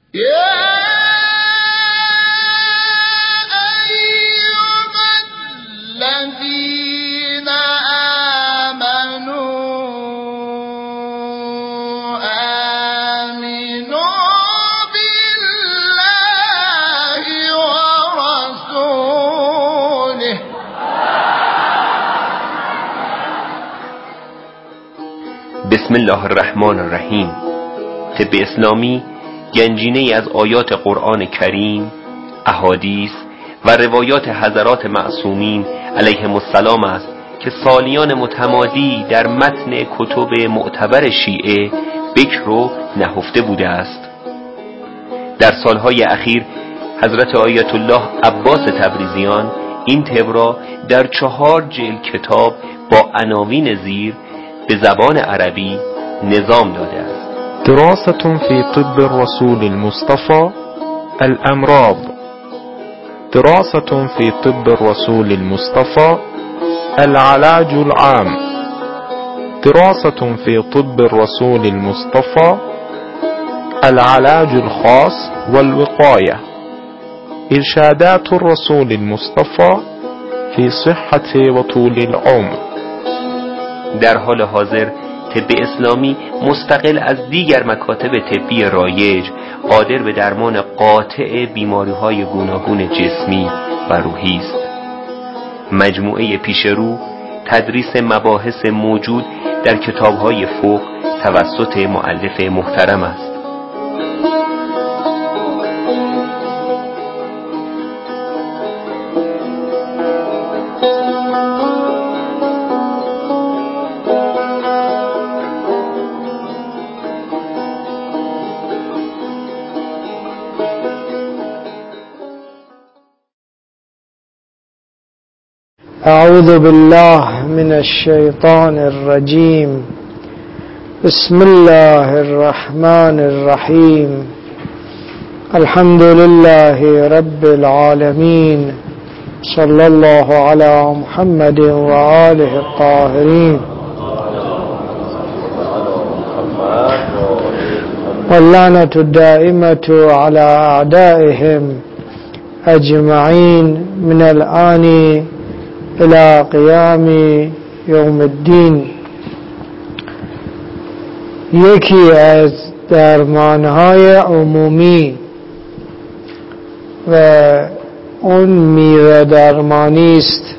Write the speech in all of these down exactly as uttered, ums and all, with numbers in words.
بسم الله الرحمن الرحیم. طب اسلامی گنجینه‌ای از آیات قرآن کریم، احادیث و روایات حضرات معصومین علیهم السلام است که سالیان متمادی در متن کتب معتبر شیعه بکر و نهفته بوده است. در سالهای اخیر حضرت آیت الله عباس تبریزیان این طب را در چهار جلد کتاب با عناوین زیر به زبان عربی نظام داده است. دراسة في طب الرسول المصطفى الأمراض. دراسة في طب الرسول المصطفى العلاج العام. دراسة في طب الرسول المصطفى العلاج الخاص والوقاية. إرشادات الرسول المصطفى في صحة وطول العمر. در حال حاضر طب اسلامی مستقل از دیگر مکاتب طبی رایج قادر به درمان قاطع بیماری‌های گوناگون جسمی و روحی است. مجموعه پیشرو تدریس مباحث موجود در کتاب‌های فقه توسط مؤلف محترم است. أعوذ بالله من الشيطان الرجيم. بسم الله الرحمن الرحيم. الحمد لله رب العالمين. صلى الله على محمد وآله الطاهرين. واللعنة الدائمة على أعدائهم أجمعين من الآن الى قیام یوم الدین. یکی از درمانهای عمومی و اون میوه درمانی است.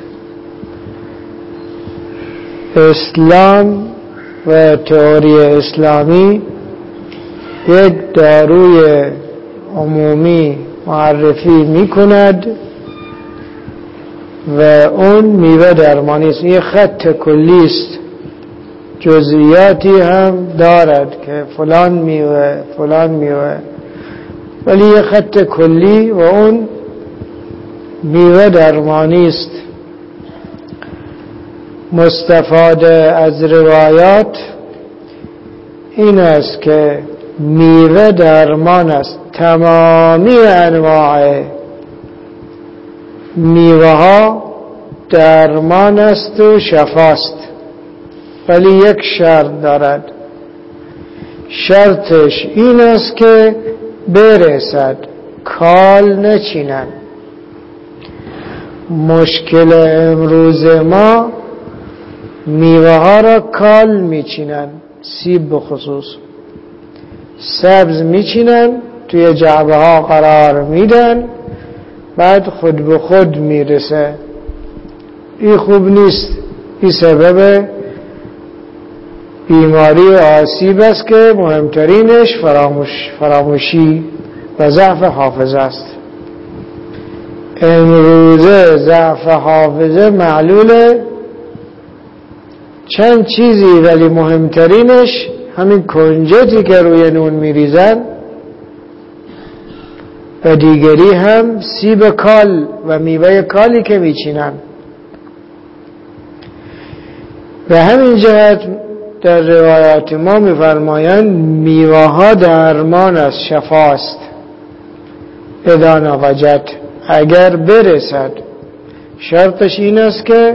اسلام و تئوری اسلامی یک داروی عمومی معرفی می کند و اون میوه درمانی است. این خط کلی است، جزئیاتی هم دارد که فلان میوه فلان میوه، ولی یه خط کلی و اون میوه درمانی است. مستفاده از روایات این است که میوه درمان است. تمامی انواع میوه ها درمان است و شفاست، ولی یک شرط دارد. شرطش این است که برسد، کال نچینن. مشکل امروز ما میوه ها را کال میچینن. سیب بخصوص سبز میچینن، توی جعبه ها قرار میدن، بعد خود به خود میرسه. این خوب نیست. این سبب بیماری آسیب است که مهمترینش فراموش فراموشی و ضعف حافظه است. امروزه ضعف حافظه معلول چند چیزی، ولی مهمترینش همین کنجدی که روی نون میریزن و دیگری هم سیب کال و میوه کالی که میچینن. به همین جهت در روایات ما میفرمایند میوه ها درمان است، شفاست. اذا نوجد، اگر برسد. شرطش این است که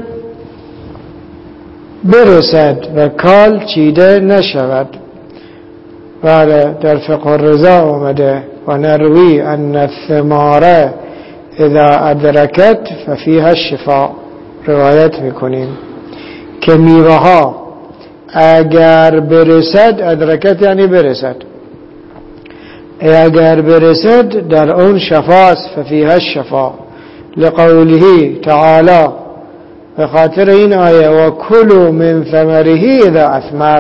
برسد و کال چیده نشود. بله، در فقه الرضا آمده و نروی ان الثمار اذا ادرکت ففیها الشفاء، روایت میکنیم که میوه ها اگر برسد، ادرکت یعنی برسد، اگر برسد در اون شفاست، ففیها الشفاء، لقوله تعالی، به خاطر این آیه و کلوا من ثمره اذا اثمر،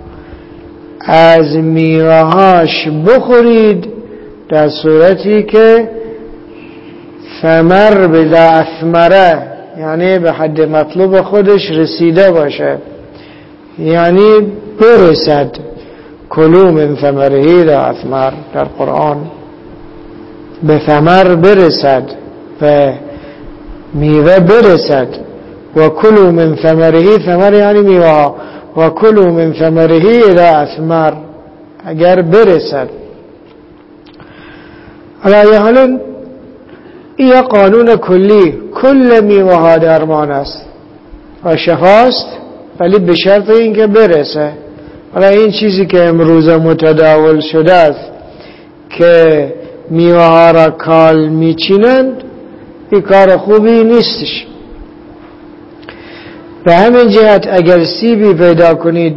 از میوه‌هاش بخورید در صورتی که ثمر به اثمره یعنی به حد مطلوب خودش رسیده باشه، یعنی برسد. کلوا من ثمره اذا اثمر در قرآن به ثمر برسد، به میوه برسد. و کلوا من ثمره، ثمر یعنی میوه، و کلوا من ثمره اذا اثمر، اگر برسد. علی حال این قانون کلی، کل میوه ها درمان است و شفاست، ولی به شرط اینکه برسه. حالا این چیزی که امروز متداول شده است که میوه ها را کال میچینند، این کار خوبی نیستش. به همین جهت اگر سیبی پیدا کنید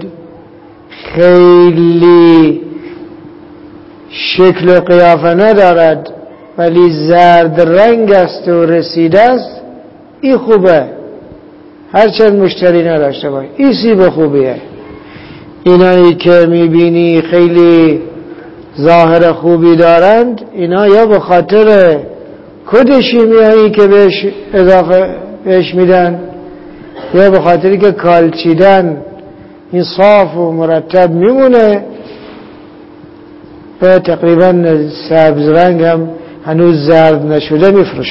خیلی شکل و قیافه ندارد ولی زرد رنگ است و رسیده است، این خوبه، هرچند مشتری نداشته باشه، این سیب خوبیه. اینایی که میبینی خیلی ظاهر خوبی دارند، اینا یا به خاطر کد شیمیایی که بهش اضافه بهش میدن، یا به خاطری که کالچیدن، این صاف و مرتب میمونه و تقریبا سبز رنگ هم هنوز زرد نشده میفروشه.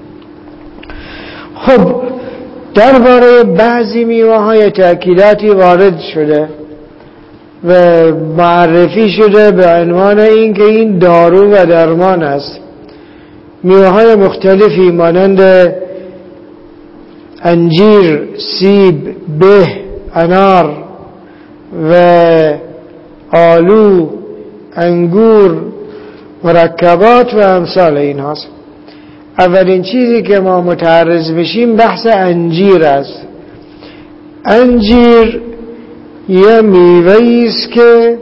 خب درباره بعضی میوه های تأکیداتی وارد شده و معرفی شده به عنوان این که این دارو و درمان است. میوه های مختلفی مانند انجیر، سیب، به، انار و آلو، انگور، مرکبات و امثال این هاست. اولین چیزی که ما متعرض میشیم بحث انجیر است. انجیر یه میوه‌ای است که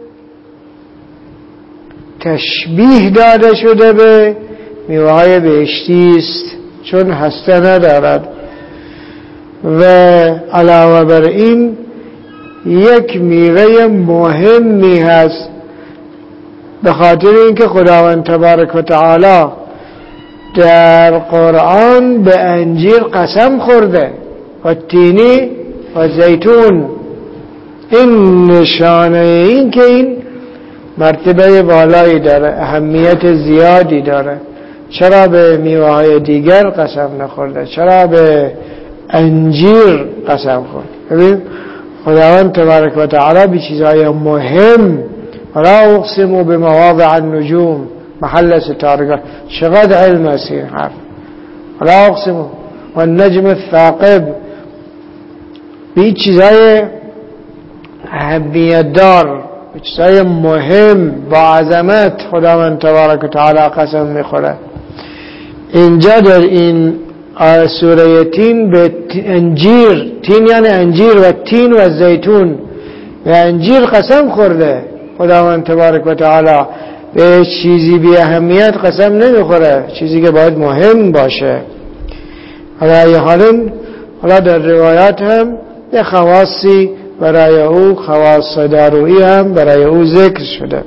تشبیه داده شده به میوه‌های بهشتی است چون هسته ندارد و علاوه بر این یک میوه مهمی هست، به خاطر اینکه خداوند تبارک و تعالی در قرآن به انجیر قسم خورده و تینی و زیتون. این نشانه این که این مرتبه بالایی داره، اهمیت زیادی داره. چرا به میوه های دیگر قسم نخورده؟ چرا به انجیر قسم خورد؟ ببین خداوند تبارک و تعالی به چیزهای مهم، ولا اقسم بمواضع النجوم، محل ستارگان، چقدر علم است این حرف. ولا اقسم والنجم الثاقب، به چیزهای اهمیت دار، به چیزهای مهم با عظمت خداوند تبارک و تعالی قسم میخوره. اینجا در این سوره تین به انجیر، تین یعنی انجیر و تین و زیتون، و انجیر قسم خورده خداوند تبارک و تعالی. به چیزی بی اهمیت قسم نمیخوره، چیزی که باید مهم باشه. حالا یه حالا حالا در روایات هم یه خواصی برای او، خواص دارویی هم برای او ذکر شده.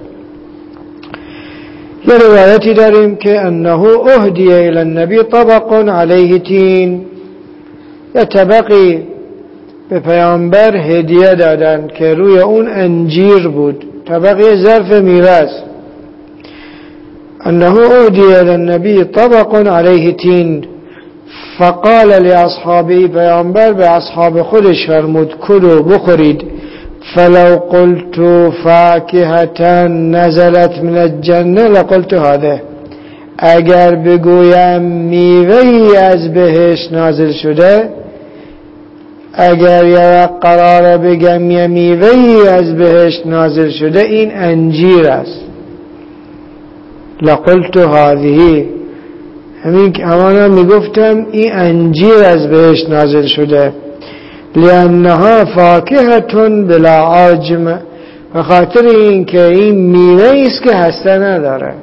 یه روایتی داریم که انه اهدی الی النبی طبق علیه تین، یه طبقی به پیامبر هدیه دادن که روی اون انجیر بود. طبقی ظرف میوه است. انه اهدی الی النبی طبق علیه تین فقال لاصحابه، پیامبر به اصحاب خودش فرمود کلوا بخورید. فلو قلت فاکهة نزلت من الجنه لقلت هذا، اگر بگویم میوه‌ای از بهشت نازل شده، اگر یا قرار بگم یه میوه‌ای از بهشت نازل شده، این انجیر است. لقلت هذه، همین که همانا میگفتم این انجیر از بهشت نازل شده، لانها فاکهتون بلا عاجم، به خاطر این که این میوه است که هسته نداره.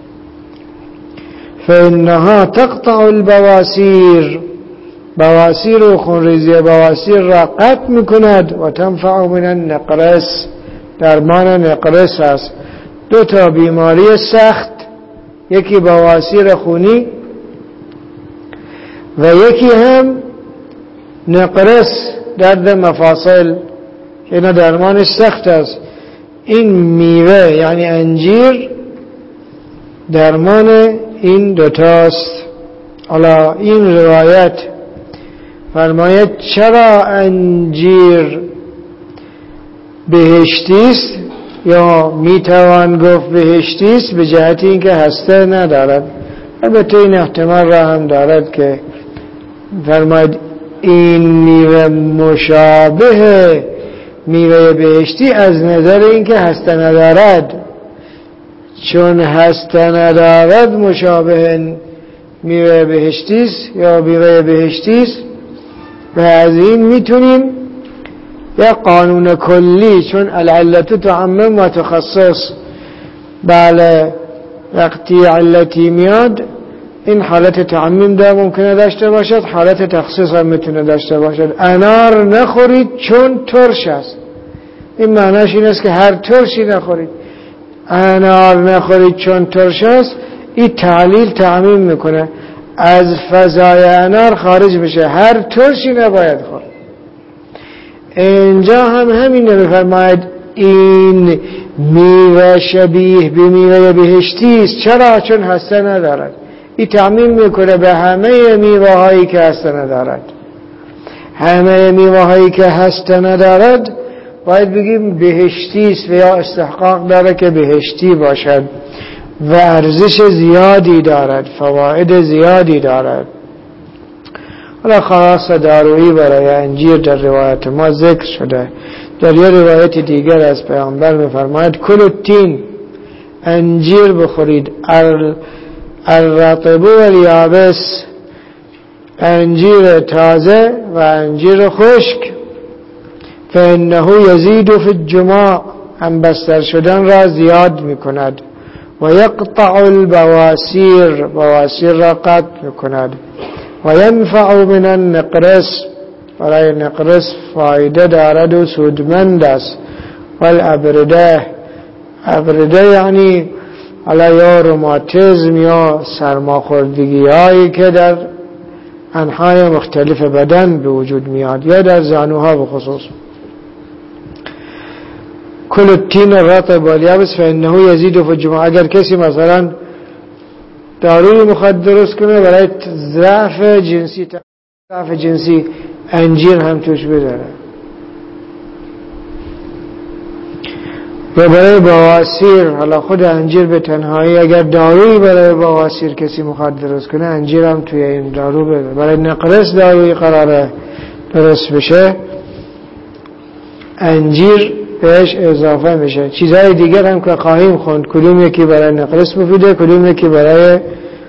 فانها تقطع البواسیر، بواسیر و خونریزی بواسیر را قطع میکند. و تنفع من النقرس، درمان نقرس است. دو تا بیماری سخت، یکی بواسیر خونی و یکی هم نقرس، درد مفاصل، اینا درمانش سخت است. این میوه یعنی انجیر درمان این دوتاست. حالا این روایت فرماید چرا انجیر بهشتیست یا میتوان گفت بهشتیست؟ به جهت این که هسته ندارد. البته این احتمال را هم دارد که فرماید این میوه مشابه میوه بهشتی از نظر این که هسته ندارد، چون هسته ندارد مشابه میوه بهشتیست یا میوه بهشتیست. و از این میتونیم یا قانون کلی، چون العلت تعمم و تخصص، بله وقتی علتی میاد این حالت تعمیم دا ممکنه داشته باشد، حالت تخصیص هم میتونه داشته باشد. انار نخورید چون ترش است، این معناش این است که هر ترشی نخورید. انار نخورید چون ترش است، این تعلیل تعمیم میکنه، از فضای انار خارج میشه، هر ترشی نباید خورد. اینجا هم همین میفرماید این میوه شبیه به میوه بهشتی است. چرا؟ چون هسته ندارد. این تعمیم میکنه به همه میوه هایی که هسته ندارد. همه میوه هایی که هسته ندارد باید بگیم بهشتی است و یا استحقاق داره که بهشتی باشد و ارزش زیادی دارد، فواید زیادی دارد. حالا خاص دارویی برای انجیر در روایت ما ذکر شده. در یه روایت دیگر از پیامبر میفرماید کل التین، انجیر بخورید، الرطب و الیابس، انجیر تازه و انجیر خشک، فانه یزید فی الجماع، هم بستر شدن را زیاد میکند، و یقطع البواسیر، بواسیر را قطع میکند، و ینفع من النقرس، برای نقرس فایده دارد و سودمند است. والابرده، ابرده یعنی علا یا روماتیزم یا سرماخوردگی هایی که در انحای مختلف بدن به وجود میاد یا در زانوها به خصوص. کل التین الرطب والیابس فانه یزید فی الجماع. اگر کسی مثلا داروی مخدر درست کنه برای ضعف جنسی، ضعف جنسی، انجیر هم توش بداره. و برای بواسیر، حالا خود انجیر به تنهایی اگر داروی برای بواسیر کسی مخدر درست کنه، انجیر هم توی این دارو بده. برای نقرس داروی قراره درست بشه، انجیر بهش اضافه میشه. چیزهای دیگر هم که خواهیم خوند، کدوم یکی برای نقرس مفیده، کدوم یکی برای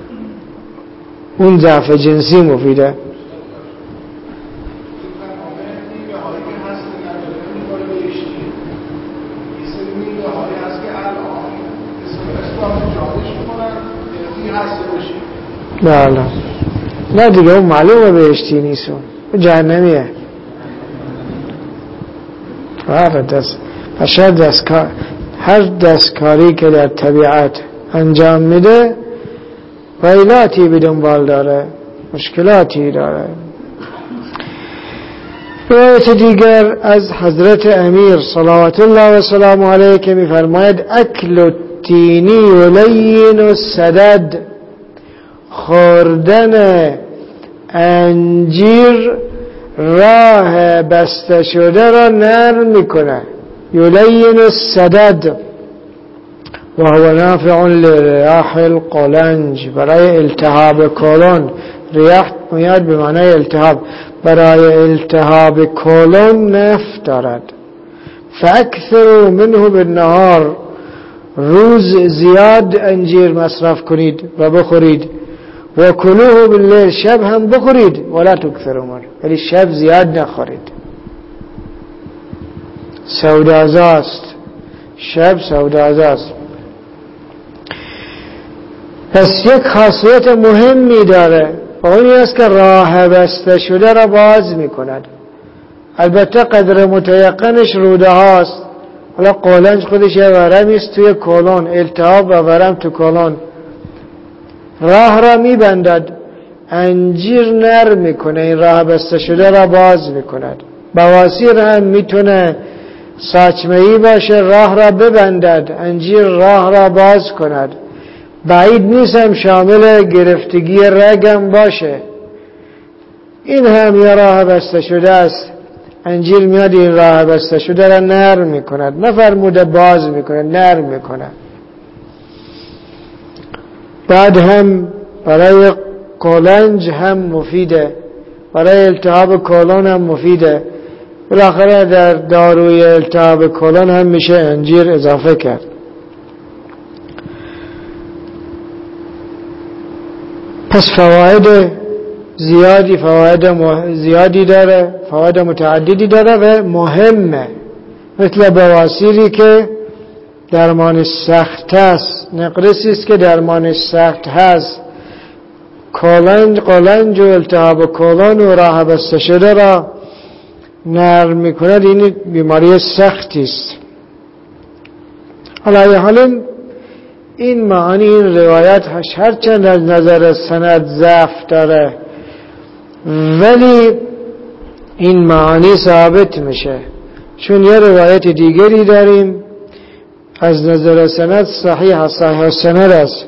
اون ضعف جنسی مفیده. بله نه دیگه اون معلومه بهشتی نیست، اون جهنمیه. هر دست هر دستکار، هر دستکاری که در طبیعت انجام میده ویلاتی به دنبال داره، مشکلاتی داره. روایت دیگر از حضرت امیر صلوات الله و سلام علیه که میفرماید اکل التینی ولین السدد، خوردن انجیر راه بسته شده را نرم میکنه. یلین السدد و هو نافع لریاح القلنج، برای التهاب کولون. ریاح میاد به معنای التهاب، برای التهاب کولون نفع دارد. فاکثروا منه بالنهار، روز زیاد انجیر مصرف کنید و بخورید، و کلوه باللیل، شب هم بخورید، ولا تکثروا منه، ولی شب زیاد نخورید. سودازاست، شب سودازاست. پس یک خاصیت مهمی داره و اونی است که راه بسته شده را باز میکند. البته قدر متیقنش روده هاست. حالا قولنج خودش یه ورمی است توی کلون، التهاب و ورم تو کلون، راه را میبندد. انجیر نر میکنه، این راه بسته شده را باز میکند. بواسیر هم میتونه ساچمه‌ای باشه، راه را ببندد. انجیر راه را باز کند. بعید نیستم شامل گرفتگی رگم باشه، این هم یه راه بسته شده است. انجیر میاد این راه بسته شده را نرم میکند، نفرموده باز میکند، نرم میکند. بعد هم برای کولنج هم مفیده، برای التهاب کولون هم مفیده. بالاخره در داروی التهاب کولون هم میشه انجیر اضافه کرد. پس فواید زیادی فواید زیادی داره، فواید متعددی داره و مهمه. مثل بواسیری که درمان سخت است، نقرسی است که درمان سخت هست، کولنج قولنج و التهاب کولون و راه بسته شده را نرم میکند. این بیماری سختی است. حالا حالا این معانی این روایت هرچند از نظر سند ضعف داره، ولی این معانی ثابت میشه، چون یه روایت دیگری داریم از نظر سند صحیح صحیح السند است.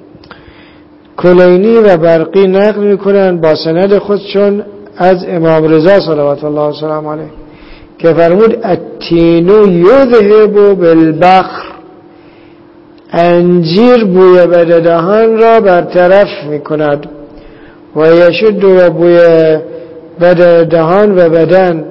کلینی و برقی نقل میکنن با سند خودشون از امام رضا صلوات الله وسلم علیه که فرمود التینو یذهب بالبخر، انجیر بوی بد دهان را برطرف میکند. و یشد و بوی بد دهان و بدن،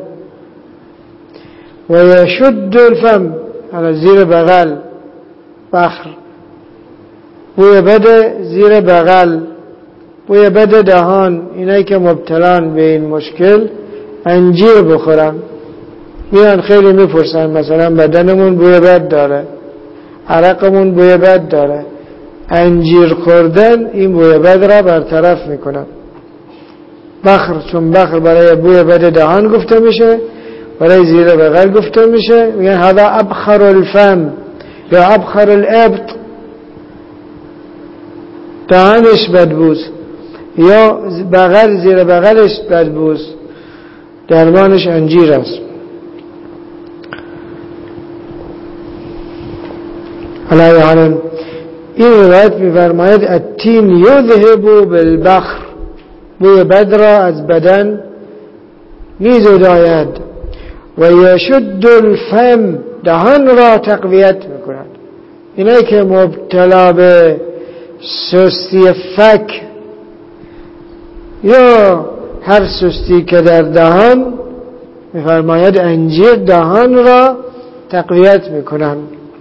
و یشد الفم، زیر بغل، بخر بوی بد زیر بغل، بوی بد دهان. اینایی که مبتلان به این مشکل انجیر بخورن. میان خیلی میپرسن مثلا بدنمون بوی بد داره، عرقمون بوی بد داره، انجیر خوردن این بوی بد را برطرف میکنه. بخر، چون بخر برای بوی بد دهان گفته میشه، برای زیر بغل گفته میشه. میگن هذا ابخر الفم یا ابخر الابط، دهانش بدبوست یا بغل زیر بغلش بدبوست، درمانش انجیر است. حالا حالا این روایت می‌فرماید التین یذهب بالبخر، بوی بد را از بدن می‌زداید. و یشد الفم، دهان را تقویت می‌کند. اینایی که مبتلا به سستی فک یا هر سستی که در دهان، می‌فرماید انجیر دهان را تقویت می‌کند.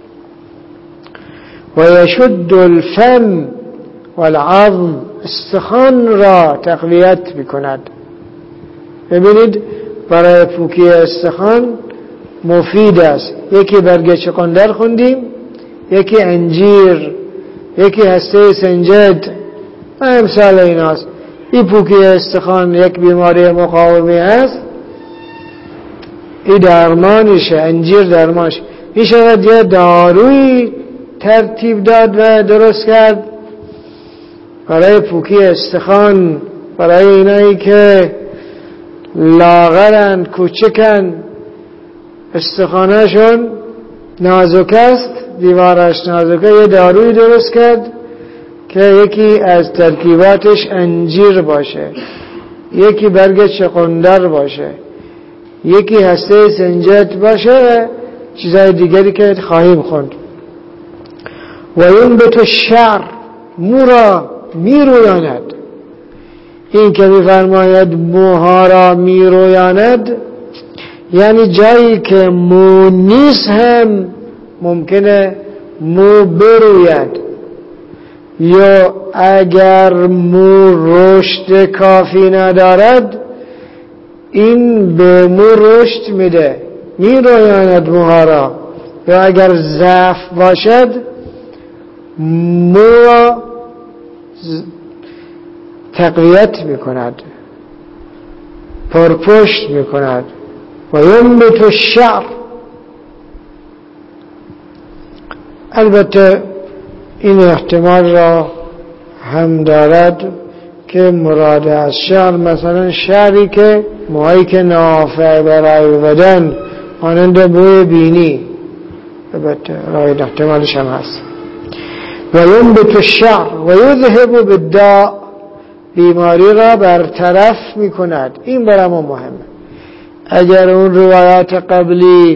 و یشد الفم والعظم، استخوان را تقویت میکند. ببینید برای پوکی استخوان مفید است. یکی برگ چغندر خوندیم، یکی انجیر، یکی هسته سنجد و امثال ایناست. این پوکی استخوان یک بیماری مقاومی هست، این درمانشه، انجیر درمانش. این شاید یه داروی ترتیب داد و درست کرد برای پوکی استخوان، برای اینایی که لاغرن، کوچکن، استخوانشون نازک است، دیوارش نازکه، یه داروی درست کرد که یکی از ترکیباتش انجیر باشه، یکی برگ چغندر باشه، یکی هسته سنجد باشه و چیزهای دیگری که خواهیم خوند. و ینبت الشعر، مو را میرویاند. این که میفرماید موها را میرویاند یعنی جایی که مو نیست هم ممکنه مو بروید یا اگر مو رشد کافی ندارد این به مو رشد میده، میرویاند موها را، یا اگر ضعف باشد مو را تقویت میکند، پرپشت میکند. و ینبت الشعر، البته این احتمال را هم دارد که مراد از شعر مثلا شعری که موهایی که نافع برای بدن مانند بوی بینی، البته رای احتمالش هم هست. و ینبت الشعر و یذهب بالداء، بیماری را برطرف می کند. این برای ما مهمه. اگر اون روایات قبلی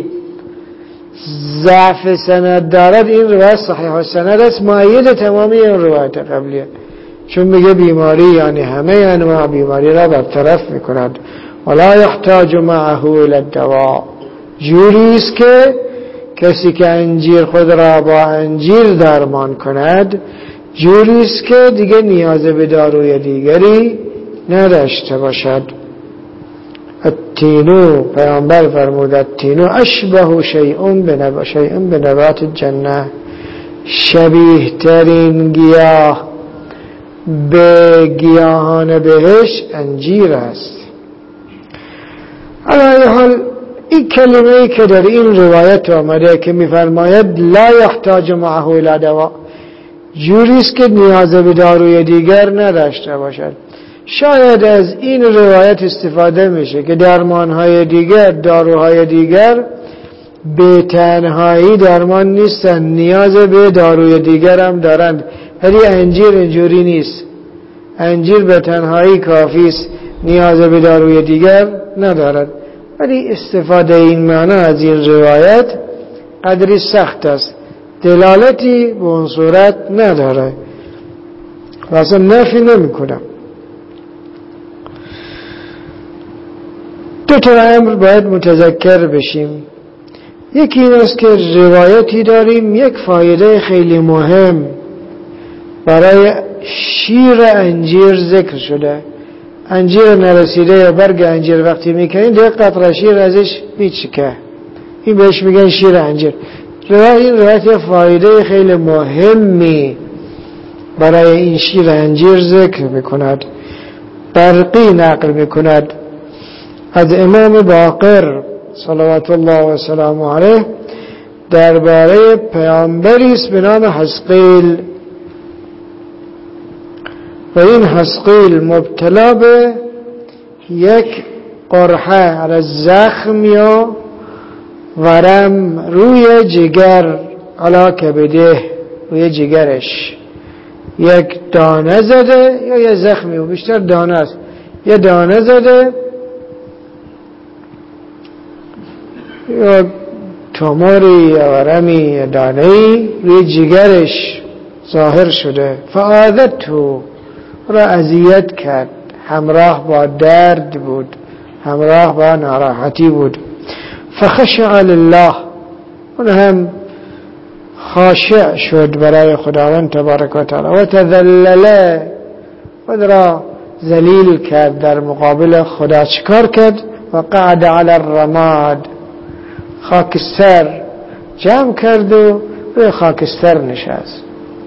ضعف سند دارد، این روایت صحیح السند است، مؤید تمامی این روایات قبلیه، چون میگه بیماری یعنی همه انواع بیماری را برطرف می کند. ولا یحتاج معه الی الدواء، جوری است که کسی که انجیر خود را با انجیر درمان کند جوری است که دیگه نیاز به داروی دیگری نداشته باشد. التینو، پیامبر فرمود التینو اشبه شیء بنبات شیء بنبات الجنه، شبیه ترین گیاه به گیاهان بهشت انجیر است. علی حال این کلمه ای که در این روایت آمده که میفرماید لا یحتاج معه الی دواء، جوری است که نیاز به داروی دیگر نداشته باشد. شاید از این روایت استفاده میشه که درمانهای دیگر، داروهای دیگر به تنهایی درمان نیستن، نیاز به داروی دیگر هم دارند، ولی انجیر اینجوری نیست. انجیر به تنهایی کافی است، نیاز به داروی دیگر ندارد. ولی استفاده این معنی از این روایت قدری سخت است، دلالتی به اون صورت نداره و اصلا نفی نمی کنم. دو تا امر باید متذکر بشیم. یکی این است که روایتی داریم، یک فایده خیلی مهم برای شیر انجیر ذکر شده. انجیر نرسیده یا برگ انجیر وقتی میکنین دیگه قطره شیر ازش میچکه، این بهش میگن شیر انجیر. این روایت یه فایده خیلی مهمی برای این شیر انجیر ذکر میکند. برقی نقل میکند از امام باقر صلوات الله و سلامه علیه درباره پیامبری است به نام حزقیل، و این حزقیل مبتلا به یک قرحه از زخم یا ورم روی جگر علا کبده، روی جگرش یک دانه زده یا یه زخمی و بیشتر دانه است، یه دانه زده یا توموری یا ورمی یا دانه‌ای روی جگرش ظاهر شده. فآذته، را اذیت کرد، همراه با درد بود، همراه با ناراحتی بود. فخشع لله، اون هم خاشع شد برای خداوند تبارک و تعالی. و تذلل، خود را ذلیل کرد در مقابل خدا. چیکار کرد؟ و قعد علی الرماد، خاکستر جمع کرد و روی خاکستر نشست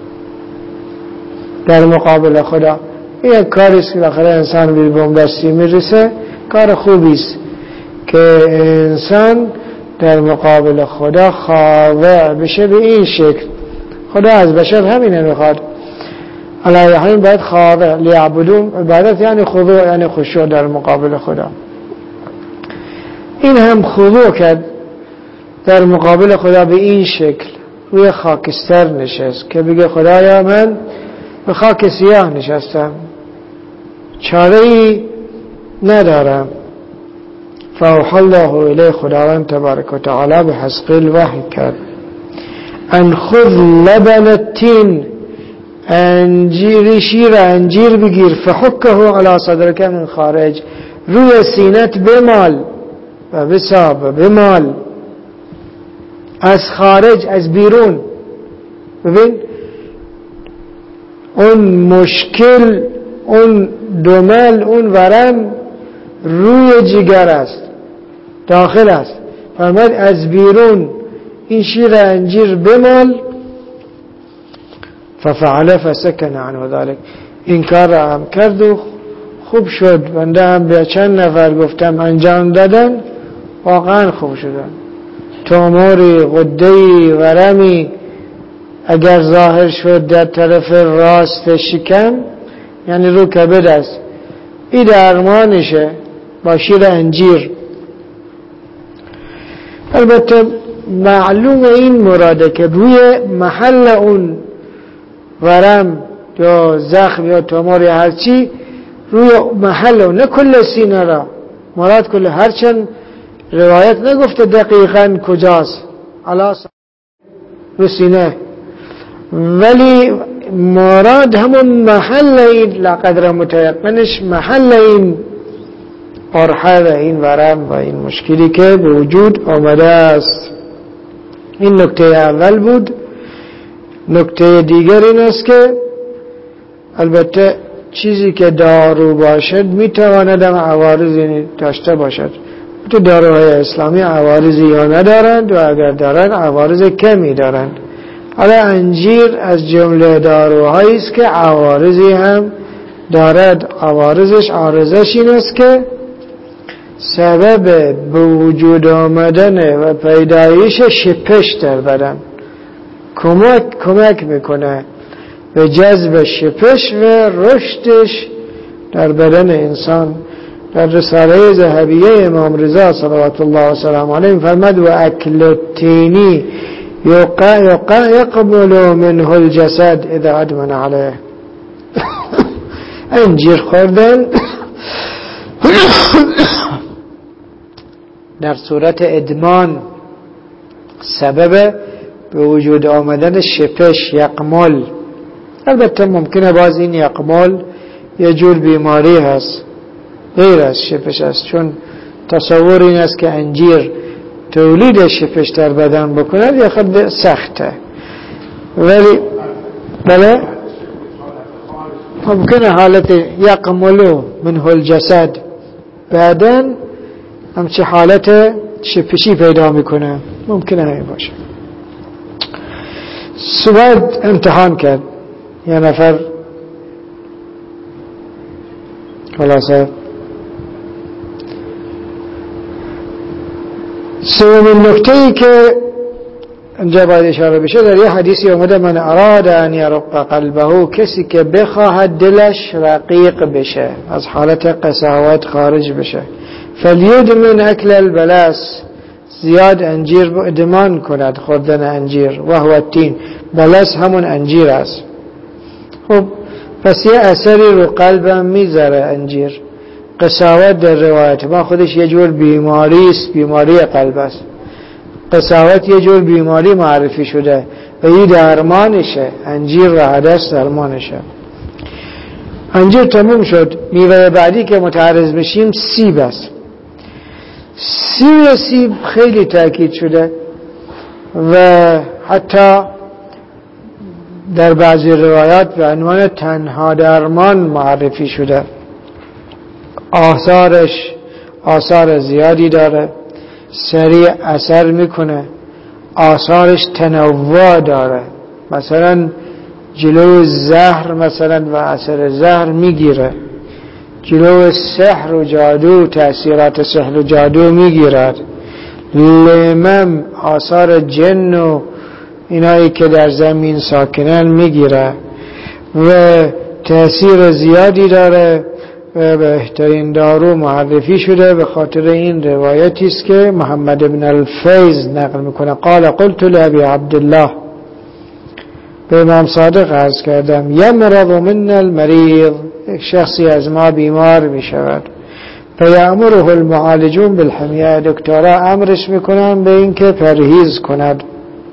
در مقابل خدا. این یک کاری است که بالاخره انسان به بنبستی میرسه، کار خوبی است که انسان در مقابل خدا خاضع بشه به این شکل. خدا از بشر همینه میخواد، علی همین باید خاضع لیعبدون. عبادت یعنی خضوع، یعنی خشوع در مقابل خدا. این هم خضوع کرد در مقابل خدا به این شکل، روی خاکستر نشست که بگه خدایا من به خاک سیاه نشستم، چاره‌ای ندارم. فاوحی الله الیه، خداوند تبارک و تعالی به حزقیل وحی کرد ان خذ لبن التین، انجیر شیر انجیر بگیر، فحکه علی صدرک من خارج، روی سینت بمال و بساب بمال از خارج، از بیرون، ببین اون مشکل، اون دمل، اون ورم روی جگر است، داخل است. فرماید از بیرون این شیر انجیر بمال. ففعل فسکن عنه ذلك، این کار را هم کرد و خوب شد. بنده هم به چند نفر گفتم انجام دادن، واقعا خوب شدن. توموری، غده‌ای، ورمی اگر ظاهر شد در طرف راست شکم، یعنی رو کبد است، این درمانشه با شیر انجیر. البته معلوم این مراده که روی محل اون ورم یا زخم یا تومور یا هرچی، روی محل و نه کل سینه را مراد کل، هرچند روایت نگفته دقیقاً کجاست، علا رو سینه، ولی مراد همون محل این، لقدر متیقنش محل این قرحه و این ورم و این مشکلی که به وجود آمده است. این نکته اول بود. نکته دیگر این است که البته چیزی که دارو باشد میتواند هم عوارضی داشته باشد. تو داروهای اسلامی عوارضی یا ندارند و اگر دارند عوارض کمی دارند. حالا انجیر از جمله داروهایی است که عوارضی هم دارد. عوارضش عارضش این است که سبب به وجود آمدن و پیدایش شپش در بدن کمک کمک میکنه به جذب شپش و رشدش در بدن انسان. در رساله ذهبیه امام رضا صلوات الله و سلام علیه فرمود و اکل التینی یقبل منه الجسد اذا ادمن علیه. انجیر خوردن در صورت ادمان سبب به وجود آمدن شپش یقمل. البته ممکنه باز این یقمل یه جور بیماری هست غیر از شپش است، چون تصور این است که انجیر تولید شپش در بدن بکنه یا خود سخته، ولی بله ممکنه حالت یقملو منه الجسد بعدن همچه حالت شپشی پیدا میکنه، ممکنه همین باشه. سواد امتحان کرد یه نفر، خلاصه سومین نکته ای که اینجا باید اشاره بشه، در یه حدیثی اومده من اراد ان یرق قلبه، کسی که بخواهد دلش رقیق بشه، از حالت قساوت خارج بشه، فلیدمن اکل البلس، زیاد انجیر ادمان کند، خوردن انجیر، و هو التین، بلس همون انجیر است. خب پس یه اثری رو قلبم میذاره انجیر. قساوت در روایت ما خودش یه جور بیماری است، بیماری قلب است. قساوت یه جور بیماری معرفی شده و این درمانشه، انجیر و عدس درمانشه. انجیر تموم شد. میوه بعدی که متعرض بشیم سیب است. سیب سیب خیلی تاکید شده و حتی در بعضی روایات به عنوان تنها درمان معرفی شده. آثارش آثار زیادی داره، سریع اثر میکنه، آثارش تنوع داره، مثلا جلو زهر مثلا و اثر زهر میگیره، جلو سحر و جادو، تأثیرات سحر و جادو میگیرد، لیمم آثار جن و اینایی که در زمین ساکنن میگیره و تأثیر زیادی داره و بهترین دارو معرفی شده. به خاطر این روایتی است که محمد بن الفیض نقل میکنه قال قلت لابی عبدالله، به امام صادق عرض کردم یمرض من المریض، یک شخصی از ما بیمار میشود، فیامره المعالجون بالحمیه، دکترها امرش میکنن به این که پرهیز کند.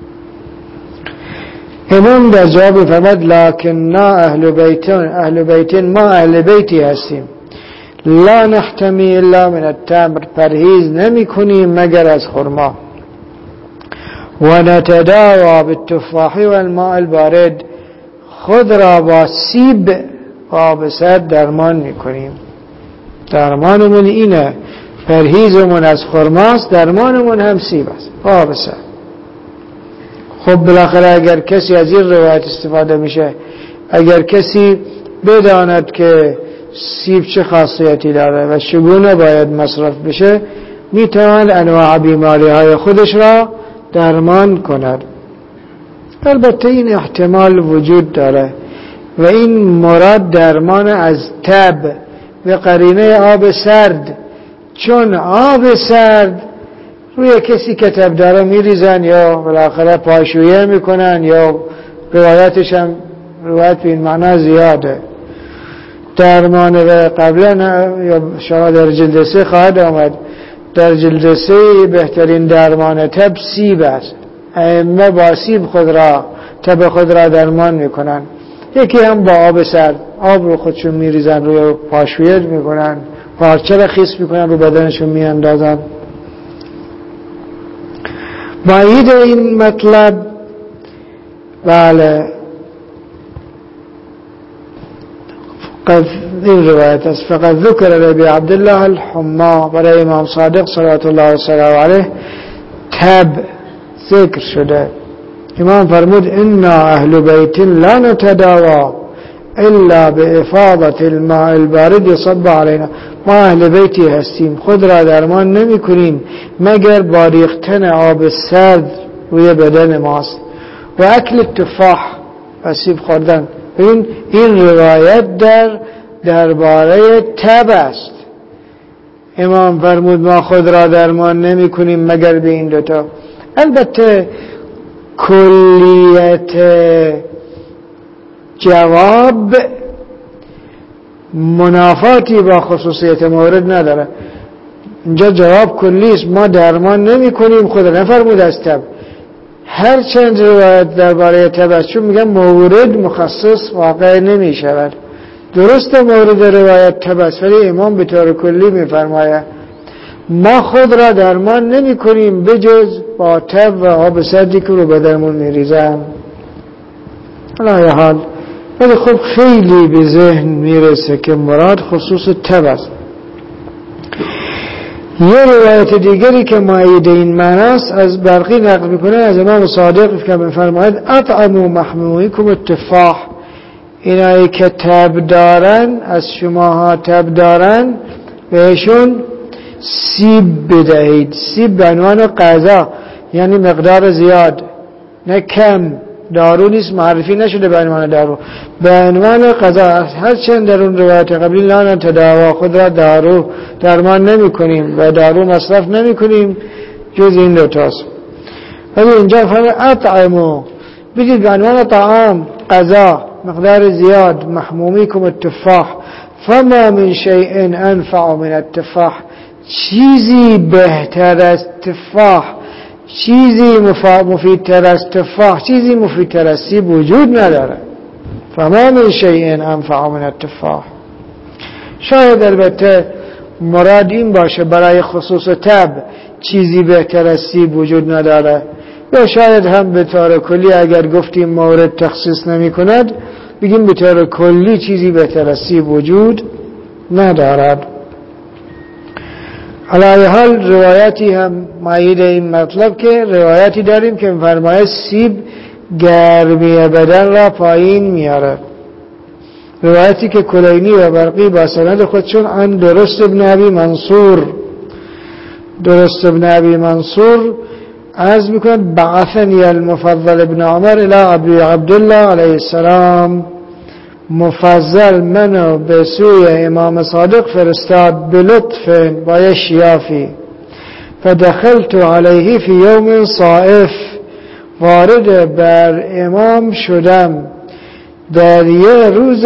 امام در جواب فرمود لکن نا اهل بیتون، اهل بیتین، ما اهل بیتی هستیم، لا نحتمی الا من التمر، پرهیز نمی کنیم مگر از خرما، و نتداوا بالتفاح و الماء البارد، خود را با سیب آب سرد درمان میکنیم. درمانمون اینه، پرهیزمون از خرماست، درمانمون هم سیب است، آب سرد. خب بالاخره اگر کسی از این روایت استفاده میشه، اگر کسی بداند که سیب چه خاصیتی داره و چگونه باید مصرف بشه، میتواند انواع بیماری های خودش را درمان کند. البته این احتمال وجود داره و این مراد درمان از تب به قرینه آب سرد، چون آب سرد روی کسی که تب داره میریزن یا بالاخره پاشویه میکنن، یا روایتش هم روایت به این معنا زیاده. درمان و قبلا یا شما در جلد سه خواهد آمد، در جلد سه بهترین درمان تب سیب است. ائمه با سیب خود را تب خود را درمان میکنن. یکی هم با آب سرد، آب رو خودشون میریزن روی پاشویه میکنن، پارچه را خیس میکنن رو بدنشون میاندازن. باید این مطلب بله این روایت است. فقط ذکر ربی عبدالله الحما، برای امام صادق صلوات الله و سلام علیه تب ذکر شده. امام فرمود انا اهل بیت لا نتداوا الا بافاضه الماء البارد يصب علينا. ما اهل بیتی هستیم، خود را درمان نمی کنیم مگر با ریختن آب سرد روی بدن ماست و اکل تفاح و سیب خوردن. این این روایت در درباره تب است. امام فرمود ما خود را درمان نمی کنیم مگر به این دوتا. البته کلیت جواب منافاتی با خصوصیت مورد نداره. اینجا جواب کلی است، ما درمان نمی کنیم، خود نفرمود از تب. هر چند روایت درباره تب است، چون میگن مورد مخصص واقع نمی شود. درسته مورد روایت تب است، ولی امام به طور کلی میفرماید ما خود را درمان نمی کنیم بجز با تب و آب سردی که رو بدنمون میریزن. حالا حال ولی خب خیلی به ذهن میرسه که مراد خصوص تب است. یه روایت دیگری که مؤید این معنی است از برقی نقل میکنه از امام صادق که میفرماید اطعموا محمومیکم التفاح، اینایی که تب دارن از شماها تب دارن بهشون سیب بدهید. سیب به عنوان غذا، یعنی مقدار زیاد نه کم. دارو نیست، معرفی نشده به عنوان دارو، به عنوان غذا. هرچند در اون روایت قبلی لا نتداوا، خود را دارو درمان نمی کنیم و دارو مصرف نمی کنیم جز این دوتاست. ولی اینجا فرمود اطعموا، بدید به عنوان طعام، غذا، مقدار زیاد. محمومیکم التفاح، فما من شیء انفع من التفاح، چیزی بهتر از تفاح، چیزی مفیدتر از تفاح، چیزی مفیدتر از سیب وجود نداره. فما من شیء انفع من التفاح. شاید البته مراد این باشه برای خصوص تب چیزی بهتر از سیب وجود نداره، یا شاید هم به طور کلی اگر گفتیم مورد تخصیص نمی کند بگیم به طور کلی چیزی بهتر از سیب وجود ندارد. علی حال روایتی هم مؤید این مطلب که روایتی داریم که فرمایه سیب گرمی بدن را پایین میاره. روایتی که کلینی و برقی با سند خودشون عن درست ابن ابی منصور، درست ابن ابی منصور عرض میکند بعثنی المفضل ابن عمر الى ابی عبدالله علیه السلام، مفضل منو به سوی امام صادق فرستاد بلطف با یشیافی، فدخلت علیه فی یوم صائف، وارد بر امام شدم در یه روز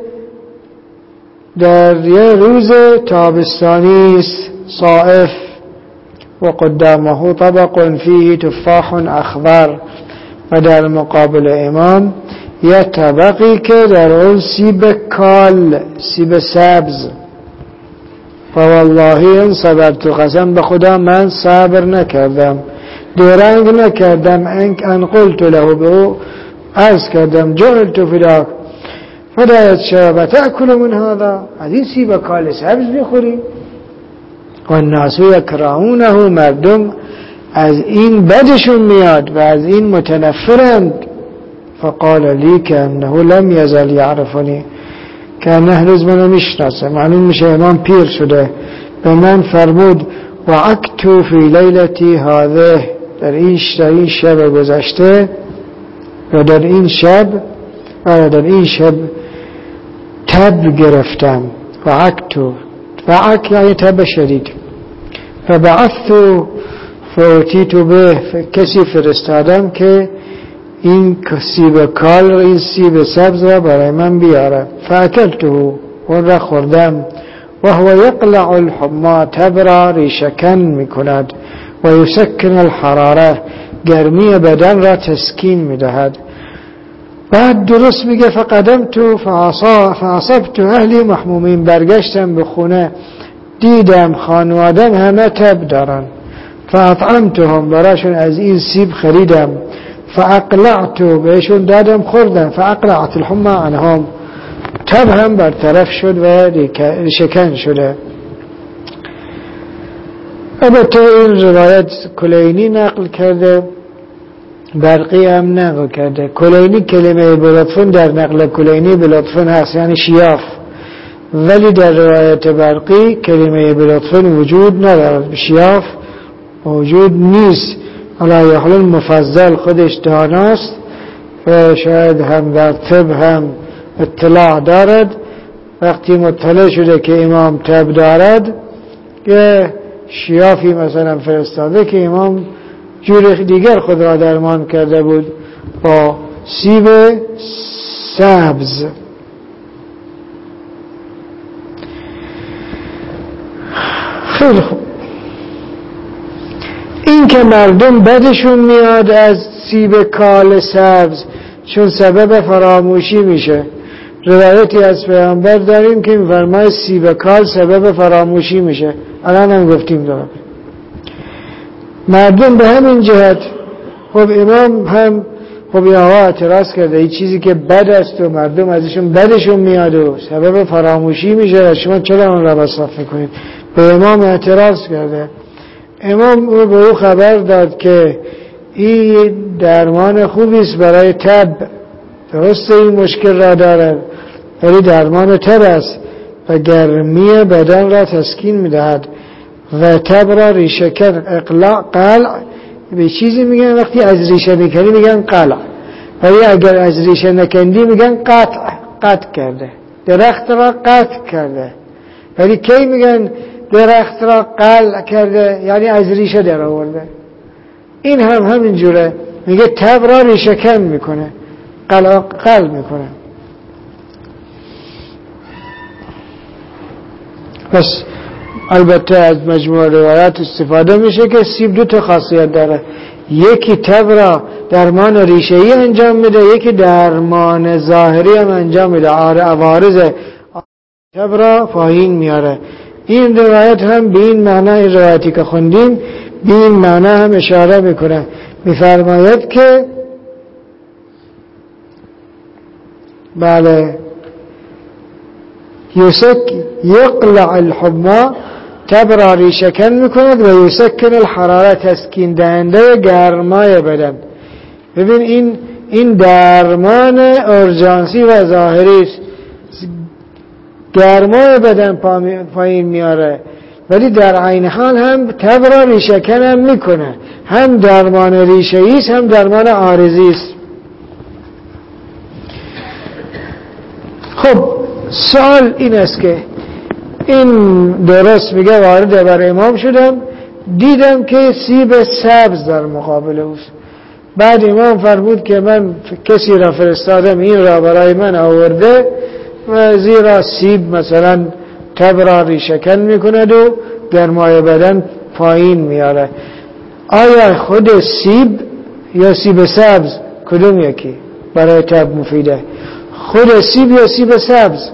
در یه روز تابستانی صائف، و قدامه طبق فیه تفاح اخضر، و در مقابل امام یه طبقی که در اون سیب کال، سیب سبز. فوالله این صبرت، قسم به خدا من صبر نکردم درنگ نکردم. ان قلت له، به او عرض کردم جعلت فداک فدایت شب تأکل من هذا، از این سیب کال سبز میخوری؟ و الناس یکرهونه، مردم از این بدشون میاد و از این متنفرند. فقال لی که انه لم یزل یعرفنی، که نه هنوز منو میشناسه. معلوم میشه امام پیر شده. به من فرمود و اکتو فی لیلتی هذه، در این این شب گذشته و در این شب و در این شب تب گرفتم. و اکتو و اک یعنی تب شدید. فبعثتو فوتیتو به، کسی فرستادم که این سیب کال این سیب سبز را برای من بیاره. فاکلتو، اون را خوردم. و هو یقلع الحما، تب را ریشکن میکند. و یسکن الحراره، گرمی بدن را تسکین میدهد. بعد درست میگه فقدمتو فعصبتو اهلی محمومین، برگشتم به خونه دیدم خانوادم همه تب دارن. فاطعمتهم، براشون از این سیب خریدم. فاقلعتو، بهشون دادم خوردم. فاقلعت الحما عنهم، تب هم برطرف شد و شکن شده. البته این روایت کلینی نقل کرده، برقی هم نقل کرده. کلینی کلمه بلطفن در نقل کلینی بلطفن هست، یعنی شیاف، ولی در روایت برقی کلمه بلطفن وجود ندارد، شیاف موجود نیست. حالا یحلل مفضل خودش داناست و شاید هم در طب هم اطلاع دارد. وقتی مطلع شده که امام تب دارد، یه شیافی مثلا فرستاده که امام جور دیگر خود را درمان کرده بود با سیب سبز. خیلی خوب. این که مردم بدشون میاد از سیب کال سبز چون سبب فراموشی میشه. روایتی از پیامبر داریم که میفرماید سیب کال سبب فراموشی میشه. الان هم گفتیم دارم. مردم به همین جهت، خب امام هم خب این آقا اعتراض کرده این چیزی که بد است و مردم ازشون بدشون میاد و سبب فراموشی میشه، شما چرا اون را مصرف میکنید؟ به امام اعتراض کرده. امام به او خبر داد که این درمان خوبی است برای تب، درسته این مشکل را دارد ولی درمان تب است و گرمی بدن را تسکین میدهد و تب را ریشه کن. اقلاع قلع به چیزی میگن وقتی از ریشه میکنی میگن قلع، ولی اگر از ریشه نکندی میگن قطع، قطع کرده، درخت را قطع کرده. ولی کی میگن درخت را قلع کرده؟ یعنی از ریشه در آورده. این هم همین جوره، میگه تب را ریشه کن میکنه، قلع قلع میکنه. پس البته از مجموع روایات استفاده میشه که سیب دو تا خاصیت داره، یکی تب را درمان ریشه‌ای انجام میده، یکی درمان ظاهری هم انجام میده، عوارض تب را پایین میاره. این روایت هم به این معنی، این روایتی که خوندیم به این معنی هم اشاره میکنه. میفرماید که بله یسک یقلع الحما، تب را ریشه‌کن میکند و یسکن الحراره، تسکین دهنده گرمای بدن. ببین این این درمان اورژانسی و ظاهری است، گرمای بدن پایین میاره، ولی در عین حال هم تب را ریشه‌کن هم میکنه، هم درمان ریشه‌ای است هم درمان عارضی است. خب سوال این است که این درست میگه وارد بر امام شدم دیدم که سیب سبز در مقابل اوست. بعد امام فرمود که من کسی را فرستادم این را برای من آورده و زیرا سیب مثلا تب را ریشه‌کن میکند و گرمای بدن پایین میاره. آیا خود سیب یا سیب سبز کدوم یکی برای تب مفیده؟ خود سیب یا سیب سبز؟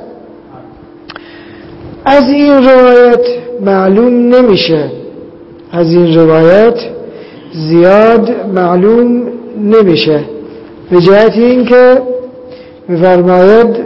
از این روایت معلوم نمیشه، از این روایت زیاد معلوم نمیشه، به جهت این که میفرماید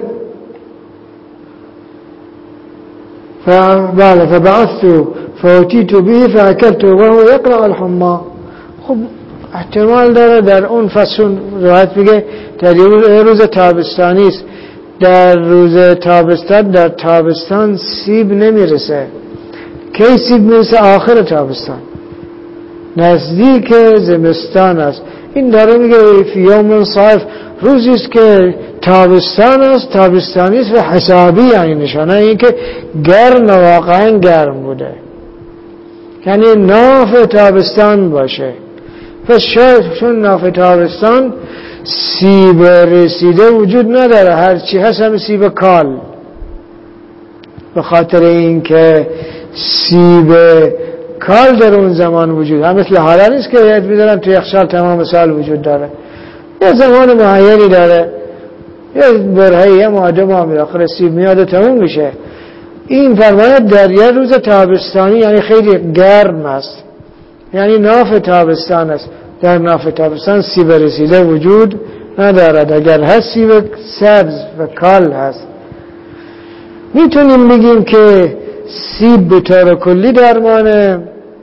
بله فبعثت فأتيت به فأكلت وهو يقرأ الحمى. خب احتمال داره در اون فصل روایت میگه در روز تابستانی است، در روز تابستان در تابستان سیب نمیرسه. کی سیب میرسه؟ آخر تابستان، نزدیک زمستان است. این داره میگه فی یوم صائف، روزی است که تابستان است، تابستانی است و حسابی، یعنی نشانه این که گرم و واقعا گرم بوده، یعنی ناف تابستان باشه. پس شاید چون ناف تابستان سیب رسیده وجود نداره، هرچی هست هم سیب کال، به خاطر این که سیب کال در اون زمان وجود هم مثل حالا نیست که یاد میدارم توی یخچال تمام سال وجود داره، یه زمان معینی داره، یه برهی یه ماده ما میره آخر سیب میاد تموم میشه. این فرماید در یه روز تابستانی یعنی خیلی گرم است، یعنی ناف تابستان است، در ناف تابستان سیب رسیده وجود ندارد. اگر هست سیب سبز و کال هست. میتونیم بگیم که سیب به طور کلی درمان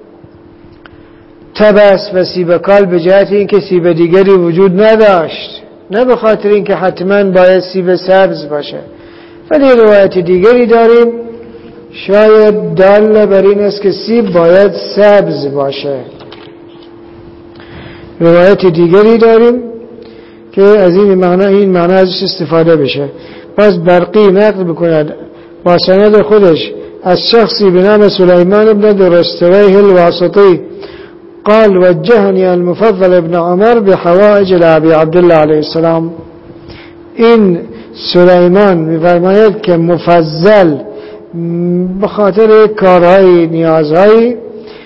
تب است و سیب کال به جهت این که سیب دیگری وجود نداشت، نه به خاطر این که حتما باید سیب سبز باشه. ولی روایت دیگری داریم شاید دال بر این است که سیب باید سبز باشه. روایت دیگری داریم که از این معنی این معنی ازش استفاده بشه. پس برقی نقل بکند با سند خودش از شخصی به نام سلیمان ابن درستویه الواسطی قال وجهني المفضل ابن عمر بحوائج لأبي عبدالله علیه السلام. این سلیمان می‌فرماید که مفضل به خاطر کارهای نیازهای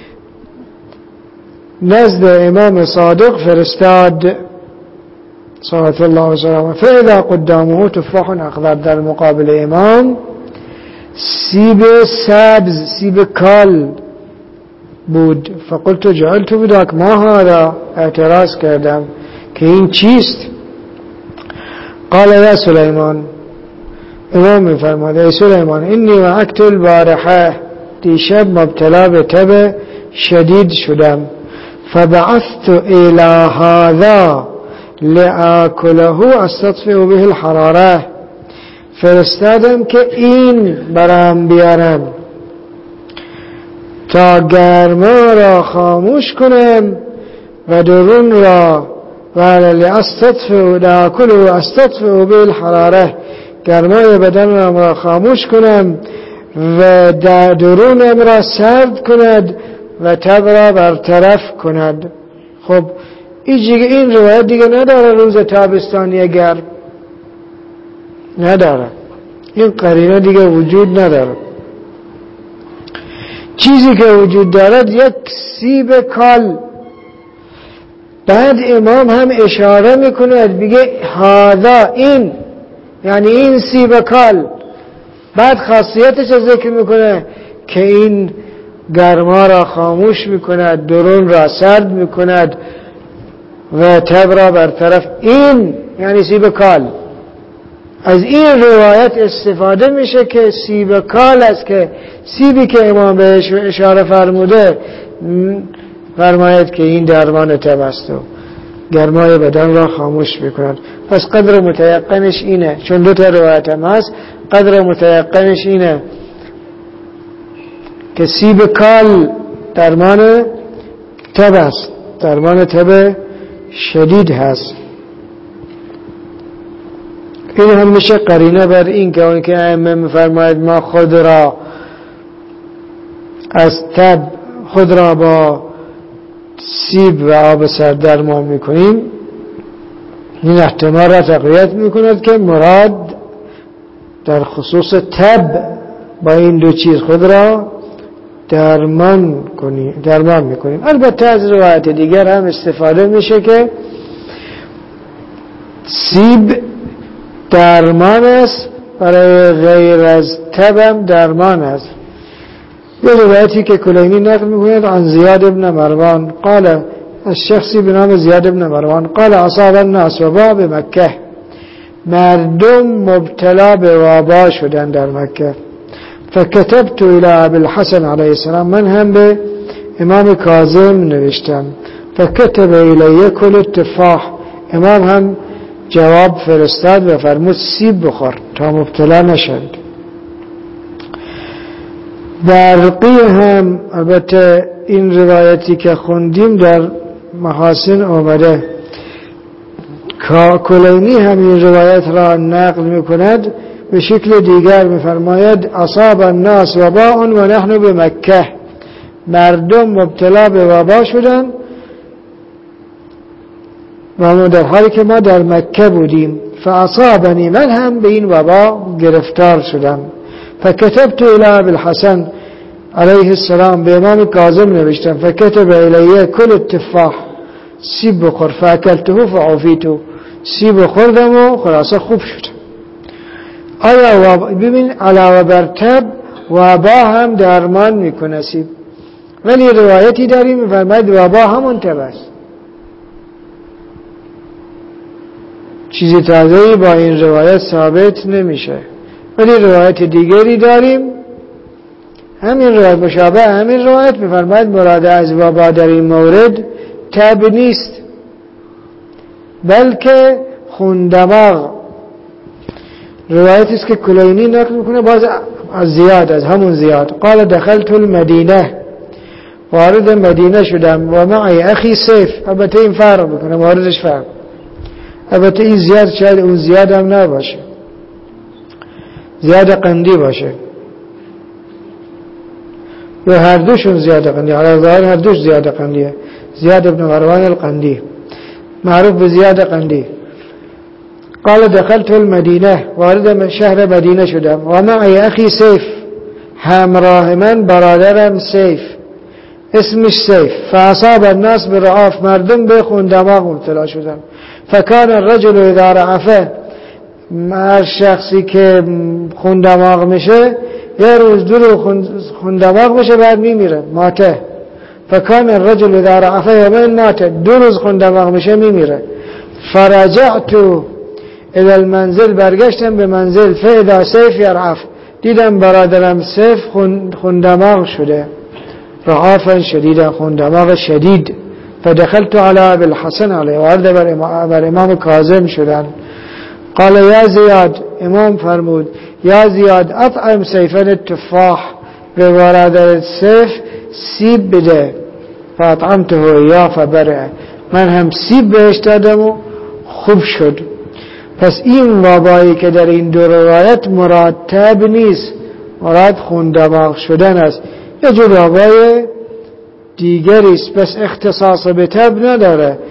نزد امام صادق فرستاد صلوات الله و سلامه. فاذا قدامه تفاح اخضر، در مقابل امام سیب سبز سیب کال بود. فقلت جعلت بداک ما هذا، اعتراض کردم که این چیست؟ قال یا سلیمان، امام میفرماد ای سلیمان انی وعکت البارحه، دیشب مبتلا به تب شدید شدم. فبعثت الى هذا لآكله استطفئ به الحراره، فرستادم که این برام بیارم تا گرما را خاموش کنم و درون را، و لاستطفئ لآكله استطفئ به الحراره، گرمای بدنم را خاموش کنم و درونم را سرد کند و تب را برطرف کند. خب این روایت دیگه نداره روز تابستانی گرم، نداره، این قرینه دیگه وجود نداره. چیزی که وجود دارد یک سیب کال. بعد امام هم اشاره میکنه بگه هذا، این یعنی این سیب کال. بعد خاصیتش رو ذکر میکنه که این گرما را خاموش میکند، درون را سرد میکند و تب را برطرف. این یعنی سیب کال. از این روایت استفاده میشه که سیب کال است، که سیبی که امام بهش اشاره فرموده فرماید که این درمان تب است و گرمای بدن را خاموش میکند. پس قدر متیقنش اینه، چون دو تا روایت هم هست، قدر متیقنش اینه که سیب کال درمان تب است، درمان تب شدید هست. این هم میشه قرینه بر این که اون که ائمه میفرماید ما خود را از تب خود را با سیب و آب سرد درمان میکنیم. این احتمال را تقویت میکند که مراد در خصوص تب با این دو چیز خود را درمان کنیم، درمان میکنیم. البته از روایت دیگر هم استفاده میشه که سیب درمان است، برای غیر از تبم درمان است. یه روایتی که کلینی نقل میکنه عن زیاد ابن مروان قال از شخصی به نام زیاد بن مروان قال اصاب الناس وبا به مکه، مردم مبتلا به وبا شدن در مکه. فكتبت الى ابي الحسن علیه السلام، من هم به امام کاظم نوشتم. فكتب الی کل التفاح، امام هم جواب فرستاد و فرمود سیب بخور تا مبتلا نشد. برقی هم البته این روایتی که خوندیم در محاسن اومده، کلینی هم این روایت را نقل میکند به شکل دیگر، میفرماید اصاب الناس وباء و نحن به مکه، مردم مبتلا به وبا شدن و ما در حالی که ما در مکه بودیم. فاصابنی، من هم به این وبا گرفتار شدم. فكتبت الى ابي الحسن علیه السلام، به امام کاظم نوشتم. فكتب الیه کل التفاح، سیب بخور. فاکلته فعافیت، سیب خوردم و خلاصه خوب شد. آیا ببین علاوه بر تب وبا هم درمان میکنه سیب، ولی روایتی داریم میفرماید وبا همون تب است. چیزی تازه‌ای با این روایت ثابت نمیشه، ولی روایت دیگری داریم همین روایت مشابه همین روایت میفرماید مراد از وبا در این مورد تب نیست بلکه خون دماغ. روایتی است که کلینی نقل میکنه باز از زیاد، از همون زیاد. قال دخلت المدینه، وارد مدینه شدم. و معی اخی سیف، البته این فرق میکنه، واردش فرق، البته این زیاد شاید اون زیاد هم نباشه، زیاد قندی باشه، و هر دوشون زیاد قندی، علی ظاهر هر دوش زیاد قندیه. زیاد ابن مروان القندی معروف به زیاد قندی. قال دخلت المدینه، وارد شهر مدینه شدم. و معی اخی سیف، همراه من برادرم سیف، اسمش سیف. فاصاب الناس برعاف، مردم به خون دماغ مبتلا شدن. فکان الرجل اذا رعفه، هر شخصی که خون دماغ میشه یه روز دو روز خون دماغ میشه بعد میمیره، ماته. فکان الرجل اذا رعفه یومین ماته، دو روز خون دماغ میشه میمیره. فرجعت الى المنزل، برگشتم به منزل. فاذا سیف یرعف، دیدم برادرم سیف خون دماغ شده، رعافا شدیدا، خون دماغ شدید. فدخلت على ابي الحسن علیه، وارد بر امام کاظم شدن. قال یا زیاد، امام فرمود یا زیاد اطعم سیفن التفاح، به برادر سیف سیب بده. فاطعمته یا فبرع، من هم سیب بهش دادم و خوب شد. پس این وبایی که در این دو روایت مراد تب نیست، مراد خون دماغ شدن است. یه جور وبای دیگری است، پس اختصاص به تب نداره.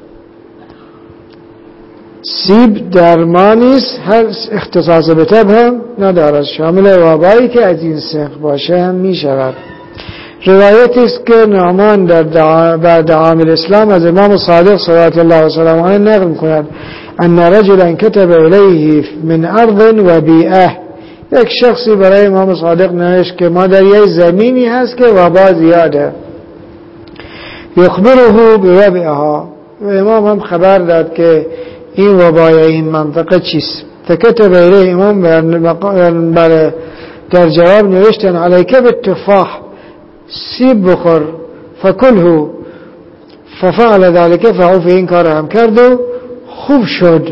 سیب درمانی است، هر اختصاص به تب هم نداره، شامل وبایی که از این سنخ باشه هم می شود. روایتی است که نعمان در دعا بعد عام الاسلام از امام صادق صلوات الله و سلامه علیه نقل می‌کند ان رجلا كتب الیه من ارض وبیئه، یک شخصی برای امام صادق نوشت که ما در یک زمینی هست که وبا زیاده. یخبره بوبئها، و امام هم خبر داد که این وبای این منطقه چیست. فکتب الیه، امام در جواب نوشتن علیک بالتفاح، سیب بخور. فکله، ففعل ذلك، فعوف، این کار هم کرد و خوب شد.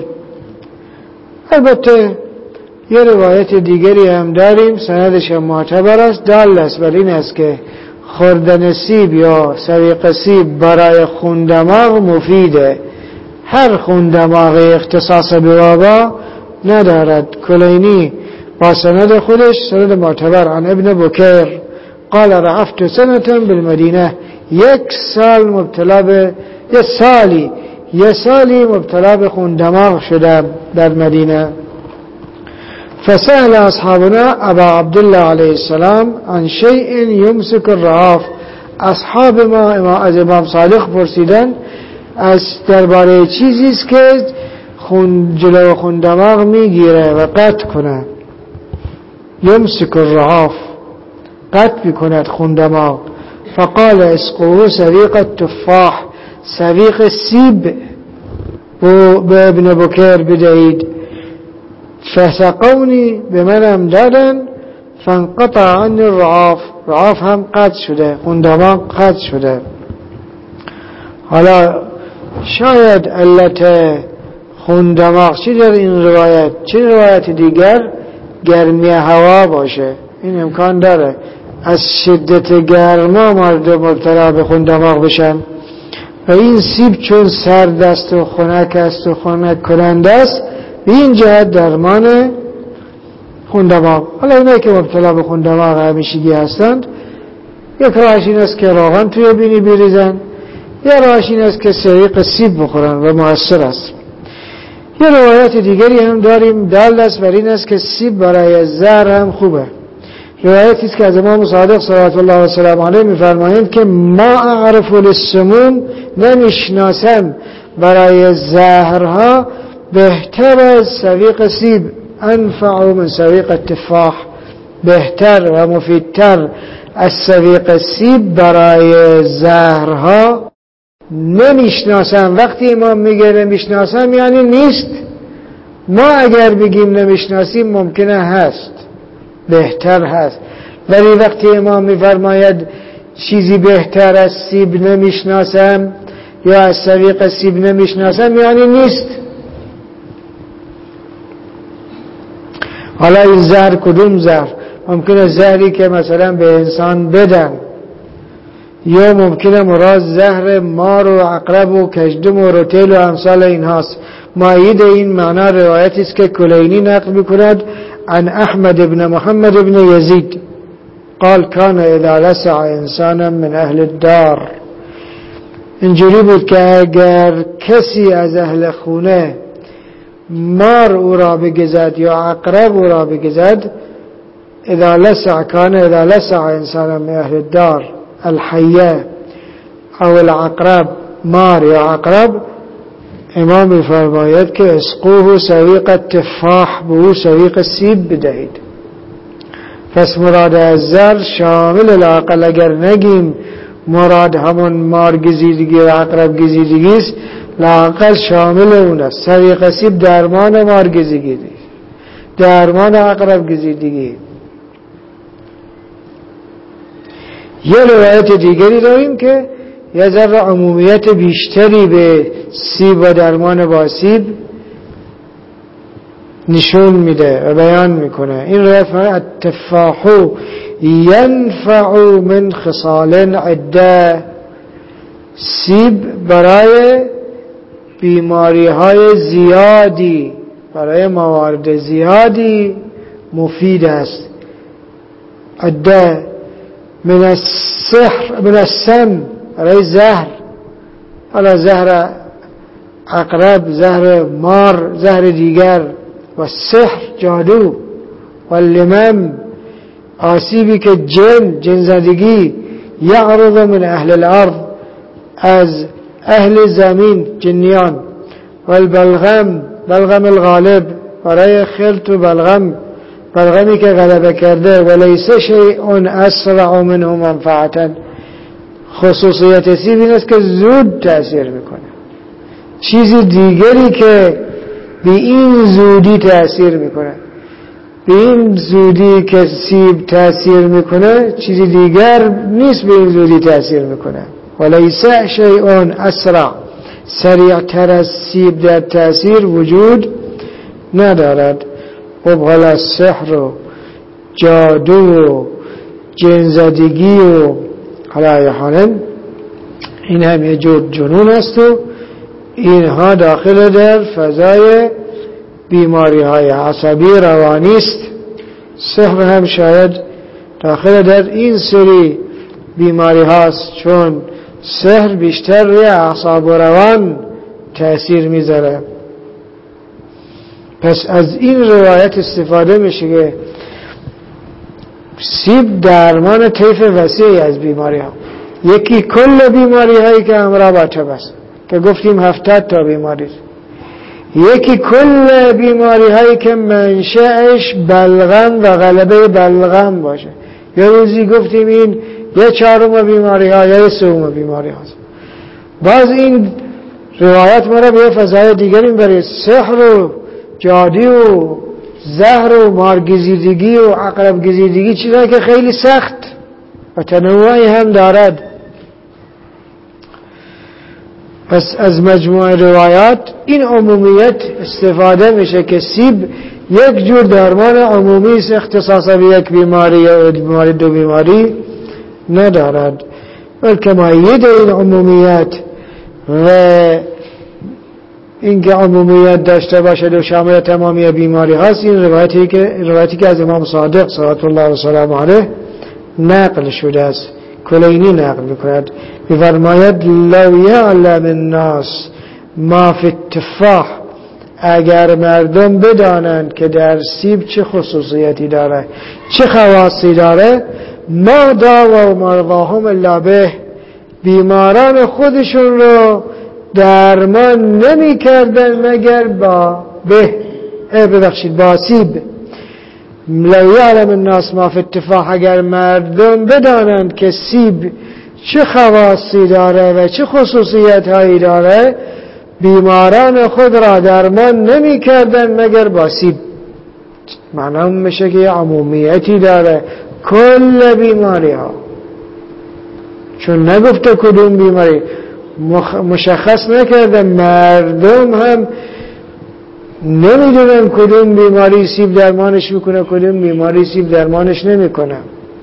البته یه روایت دیگری هم داریم سندش هم معتبر است، دال است بر این است که خوردن سیب یا سویق سیب برای خون دماغ مفیده. هر خون دماغ اختصاص به وبا ندارد. کلینی با سند خودش سند معتبر عن ابن بکیر قال رعفت سنة بالمدینه، یک سال مبتلا به یک سالی یک سالی مبتلا به خون دماغ شدم در مدینه. فسأل اصحابنا ابا عبدالله علیه السلام عن شیء یمسک الرعاف، اصحاب ما از امام صادق پرسیدن از درباره چیزی است که خون جلو خون دماغ میگیره و قطع کنه. یمسک الرعاف، قطع میکند خون دماغ. فقال اسقوه سریق التفاح، سویق سیب به ابن بکر بدهید. فسقونی به منم دادن، فانقطع عنی الرعاف، رعاف هم قطع شده، خندماغ قطع شده. حالا شاید علت خندماغ چی در این روایت، چه روایت دیگر گرمی هوا باشه، این امکان داره. از شدت گرما مردم مبتلا به خندماغ بشن و این سیب چون سرد است و خنک است و خنک کننده است، به این جهت درمان خندماغ. حالا اونایی که مبتلا به خندماغ همیشگی هستند، یک راهش این است که روغن توی بینی بریزن، یا راهش این است که سویق سیب بخورن و مؤثر است. یه روایت دیگری هم داریم دال است بر این است که سیب برای زهر هم خوبه. روایتی است که از امام صادق صلوات الله و سلام علیه می‌فرمایند که ما اعرف للسموم، نمیشناسم برای زهرها بهتر از سویق سیب، انفع من سویق التفاح، بهتر و مفیدتر از سویق سیب برای زهرها نمیشناسم. وقتی امام میگه نمیشناسم یعنی نیست. ما اگر بگیم نمیشناسیم ممکنه هست، بهتر هست، ولی وقتی امام میفرماید چیزی بهتر از سیب نمیشناسم یا از سویق سیب نمیشناسم یعنی نیست. حالا این زهر کدوم زهر؟ ممکنه زهری که مثلا به انسان بدن، یا ممکنه مراد زهر مار و عقرب و کژدم و رتل و امثال این هاست. مایید این معنا روایتی است که کلینی نقل می‌کند عن احمد بن محمد بن یزید قال كان اذا لسع انسانا من اهل الدار، اینجوری بود که اگر کسی از اهل خونه مار او را بگزد یا عقرب او را بگزد، اذا لسع كان اذا لسع انسانا من اهل الدار الحیه او العقرب، مار یا عقرب، امام می‌فرماید که اسقوه سویق التفاح، به او سویق سیب بدهید. پس مراد از زر شامل العقل، اگر نگیم مراد همون مار گزیدگی و عقرب گزیدگی است، لااقل شامل اون است. سویق سیب درمان مار گزیدگی، درمان عقرب گزیدگی. یه روایت دیگری داریم که یه ذره عمومیت بیشتری به سیب و درمان با سیب نشون میده و بیان میکنه. این روایت فرمود التفاح ینفع من خصال عده، سیب برای بیماری های زیادی، برای موارد زیادی مفید است. عده من السحر، من السم، برای زهر، حالا زهر عقرب، زهر مار، زهر دیگر، و سحر جادو، و لمم آسیبی که جن، جن زدگی، یعرض من اهل الارض، از اهل زمین جنیان، و البلغم، بلغم الغالب، برای خلط و بلغم، بلغمی که غلبه کرده، و لیس شیء اسرع منه منفعتا، خصوصیت سیب این است که زود تأثیر میکنه. چیزی دیگری که به این زودی تأثیر میکنه، به این زودی که سیب تأثیر میکنه چیزی دیگر نیست به این زودی تأثیر میکنه. ولیس شیء اسرع، سریعتر از سیب در تأثیر وجود ندارد. قبل السحر و جادو و جنزدگی و حلای حالن، این هم یه جور جنون است و اینها داخل در فضای بیماری های عصبی روانی است. سحر هم شاید داخل در این سری بیماری هاست، چون سحر بیشتر روی اعصاب و روان تأثیر میذاره. پس از این روایت استفاده میشه که سیب درمان طیف وسیعی از بیماری ها، یکی کل بیماری هایی که امراض باطب است که گفتیم هفتاد تا بیماری، یکی کل بیماری هایی که منشأش بلغم و غلبه بلغم باشه. یه روزی گفتیم این یه چهارم بیماری ها یا یه سوم بیماری هاست. باز این روایت ما را به فضای دیگری میبره. سحر و جادی و زهر و مارگزیدگی و عقرب گزیدگی چیزایی که خیلی سخت و تنوعی هم دارد. پس از مجموعه روایات این عمومیت استفاده میشه که سیب یک جور درمان عمومی است، اختصاصا به یک بیماری یا بیماری دو بیماری ندارد، بلکه مایید این عمومیت و اینکه عمومیت داشته باشد و شامل تمامی بیماری هست. این روایتی که روایتی که از امام صادق صلوات الله و سلام علیه نقل شده است، کلینی نقل می‌کند، می‌فرماید لو یعلم الناس ما فی التفاح، اگر مردم بدانند که در سیب چه خصوصیتی داره، چه خواصی داره، ما داوا مرضاهم الا به، بیماران خودشون رو درمان نمی کردن مگر با به ببخشید با سیب. لو یعلم الناس ما فی التفاح، اگر مردم بدانند که سیب چه خواصی داره و چه خصوصیت هایی داره، بیماران خود را درمان نمی کردن مگر با سیب. معنی میشه که عمومیتی داره کل بیماری ها، چون نگفته کدوم بیماری، مشخص نکرده، مردم هم نمیدونن کدوم بیماری سیب درمانش میکنه کدوم بیماری سیب درمانش نمیکنه.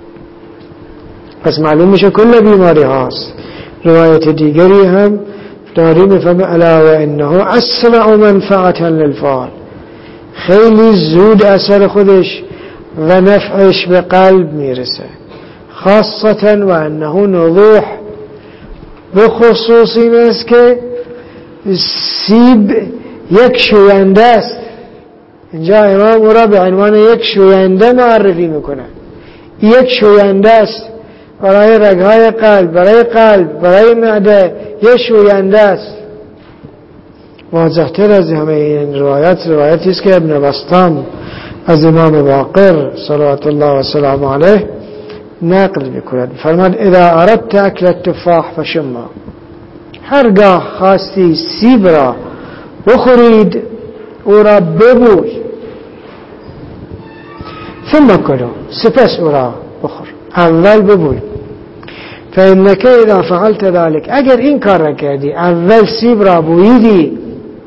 پس معلوم میشه کل بیماری هاست. روایت دیگری هم داریم میفهمه الا و انه اسرع منفعتا للفعال، خیلی زود اثر خودش و نفعش به قلب میرسه، خاصتا و انه نضوح، به خصوص این است که سیب یک شوینده است. اینجا امام او را به عنوان یک شوینده معرفی میکنه. یک شوینده است برای رگهای قلب، برای قلب، برای معده، یک شوینده است. واضح‌تر از همه این روایت روایتی است که ابن بسطام از امام باقر صلوات الله و سلام علیه نقل میکند. فرمود اذا اردت اکل التفاح فشما، هرگاه خواستی سیب را بخورید او را ببوی، ثم کلو، سپس او را بخور، اول ببوی. فانک اذا فعلت ذلك، اگر این کار را کردی، اول سیب را بوییدی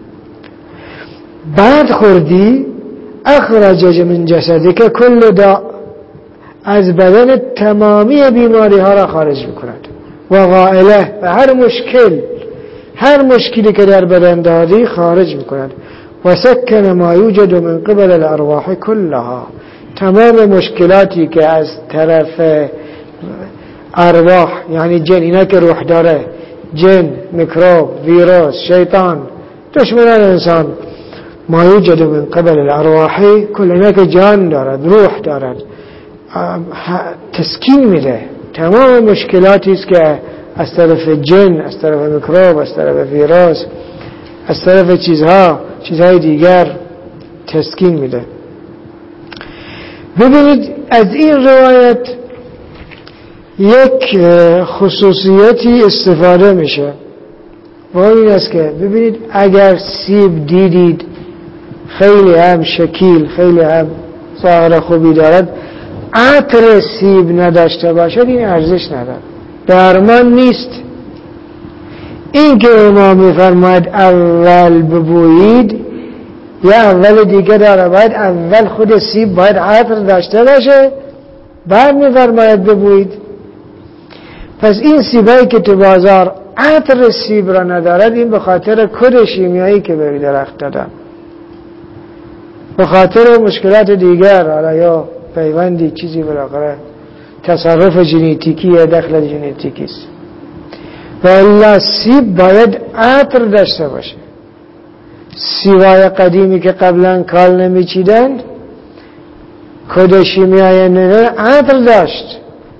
بعد خوردی، اخرج من جسدک کل داء، از بدن تمامی بیماری ها را خارج میکند، و غائله، و هر مشکل هر مشکلی که در بدن داری خارج میکند، و سکن ما یوجد من قبل الارواح کلها، تمام مشکلاتی که از طرف ارواح یعنی جن، اینا که روح داره، جن، میکروب، ویروس، شیطان، دشمنان انسان، ما یوجد من قبل الارواح کل، اینا که جان دارد، روح دارد، تسکین میده. تمام مشکلاتی است که از طرف جن، از طرف میکروب، از طرف ویروس، از طرف چیزها چیزهای دیگر تسکین میده. ببینید از این روایت یک خصوصیتی استفاده میشه و این است که ببینید اگر سیب دیدید خیلی هم شکیل، خیلی هم ظاهر خوبی دارد، عطر سیب نداشته باشد، این ارزش ندارد، درمان نیست. این که امام میفرماید اول ببویید، یا اول دیگه داره، باید اول خود سیب باید عطر داشته باشه، بعد میفرماید ببویید. پس این سیبایی که تو بازار عطر سیب را ندارد، این به خاطر کد شیمیایی که به درخت دادن، به خاطر مشکلات دیگر، حالا یا پیوندی چیزی بالاخره تصرف ژنتیکی یا دخل ژنتیکی است. و الا سیب باید عطر داشته باشه. سیبای قدیمی که قبلا کال نمیچیدند، کد شیمیایی نداره، عطر داشت.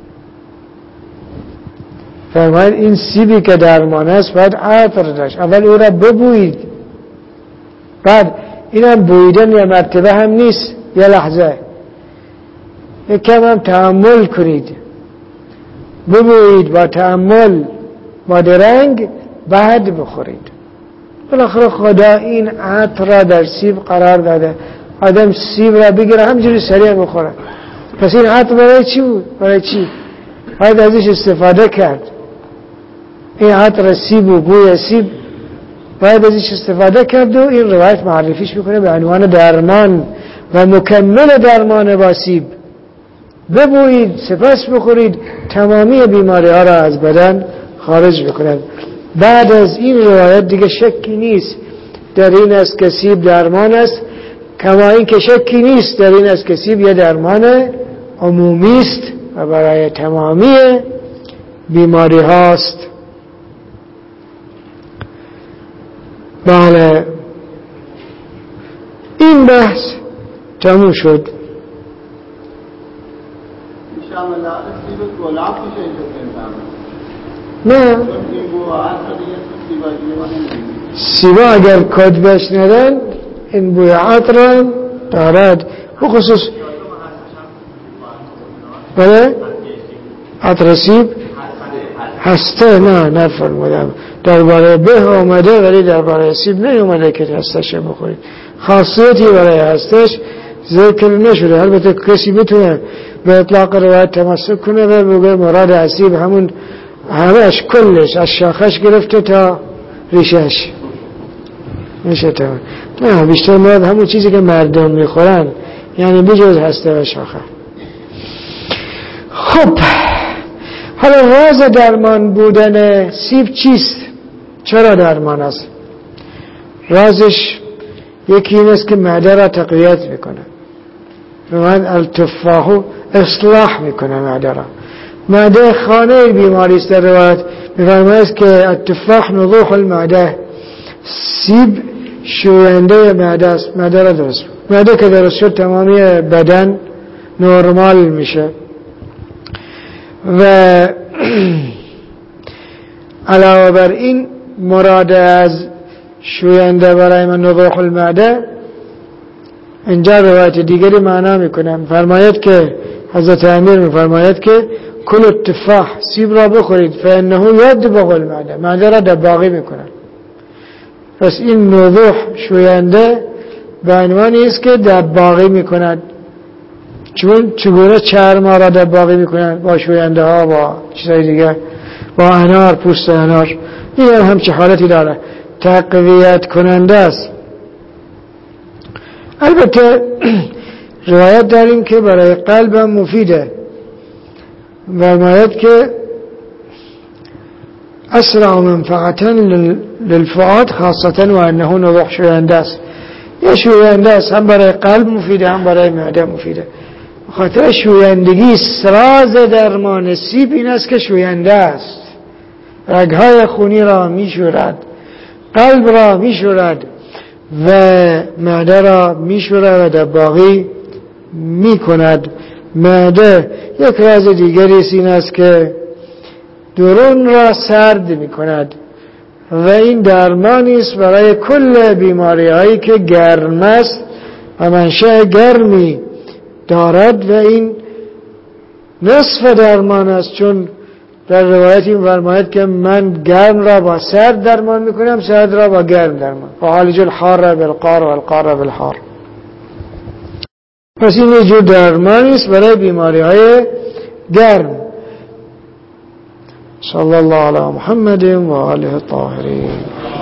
فرماید این سیبی که درمان است باید عطر داشت، اول او را ببویید، بعد اینم بویدن یا مرتبه هم نیست، یه لحظه یک کم هم تأمل کنید، ببویید با تأمل با درنگ، بعد بخورید. بالاخره خدا این عطر را در سیب قرار داده، آدم سیب را بگیره همجوری سریع بخوره. پس این عطر برای چی بود؟ برای چی؟ باید ازش استفاده کرد. این عطر سیب و بوی سیب باید ازش استفاده کرد و این روایت معرفیش میکنه به عنوان درمان و مکمل درمان با سیب. ببویید سپس بخورید، تمامی بیماری ها را از بدن خارج بکنند. بعد از این روایت دیگه شکی نیست در این است که سیب درمان است، کما این که شکی نیست در این است که سیب یه درمان عمومی است و برای تمامی بیماری هاست. بله این بحث تموم شد. نه سیبا اگر کد بشندن این بوی عطر دارد، بخصوص بله عطر سیب هسته نه نفرمودم درباره به آمده ولی درباره سیب نیومده که هستش بخورید. خاصیتی برای هستش ذکر نشده. البته کسی میتونه به اطلاق روایت تمسک کنه و بگه مراد از سیب همون همش کلش از شاخش گرفته تا ریشش میشه تا نه بیشتر مراد همون چیزی که مردم میخورن، یعنی بجز هسته و شاخه. خب حالا راز درمان بودن سیب چیست؟ چرا درمان است؟ رازش یکی این است که معده را تقویت میکنه. من التفاح اصلاح میکنه معده را. معده خانه بیماری است. در روایت میفرماید که التفاح نضوح المعده، سیب شوینده معده است. معده را درست معده که درست شد تمامی بدن نرمال میشه. و علاوه بر این مراد از شوینده برای من نضوح المعده اینجا روایت دیگری معنا میکنم. فرماید که حضرت امیر میفرماید که کل التفاح سیب را بخورید فانه یدبغ المعده، معده را دباغی میکنه. پس این نضوح شوینده به عنوانی است که دباغی میکند. چون چگونه چرم را دباغی میکنند؟ با شوینده ها، با چیزای دیگه، با انار، پوست انار. این هم چه حالتی داره؟ تقویت کننده است. البته روایت داریم که برای قلب هم مفیده. فرماید که اسرع منفعتا للفؤاد خاصتا و انه نضوح شوینده است. یه شوینده است، هم برای قلب مفیده هم برای معده مفیده. خاطر شویندگی راز درمان سیب این است که شوینده است، رگهای خونی را میشورد، قلب را میشورد و معده را میشورد و دباغی میکند. معده یک راز دیگری این است که درون را سرد میکند و این درمانی است برای کل بیماری هایی که گرم است و منشأ گرمی دارد و این نصف درمان است. چون در روایتی می‌فرماید که من گرم را با سرد درمان میکنم، سرد را با گرم درمان. فعالج الحار بالقار والقار بالحار. پس این یه جور درمانی است برای بیماری های گرم. صلی الله علی محمد و آله الطاهرین.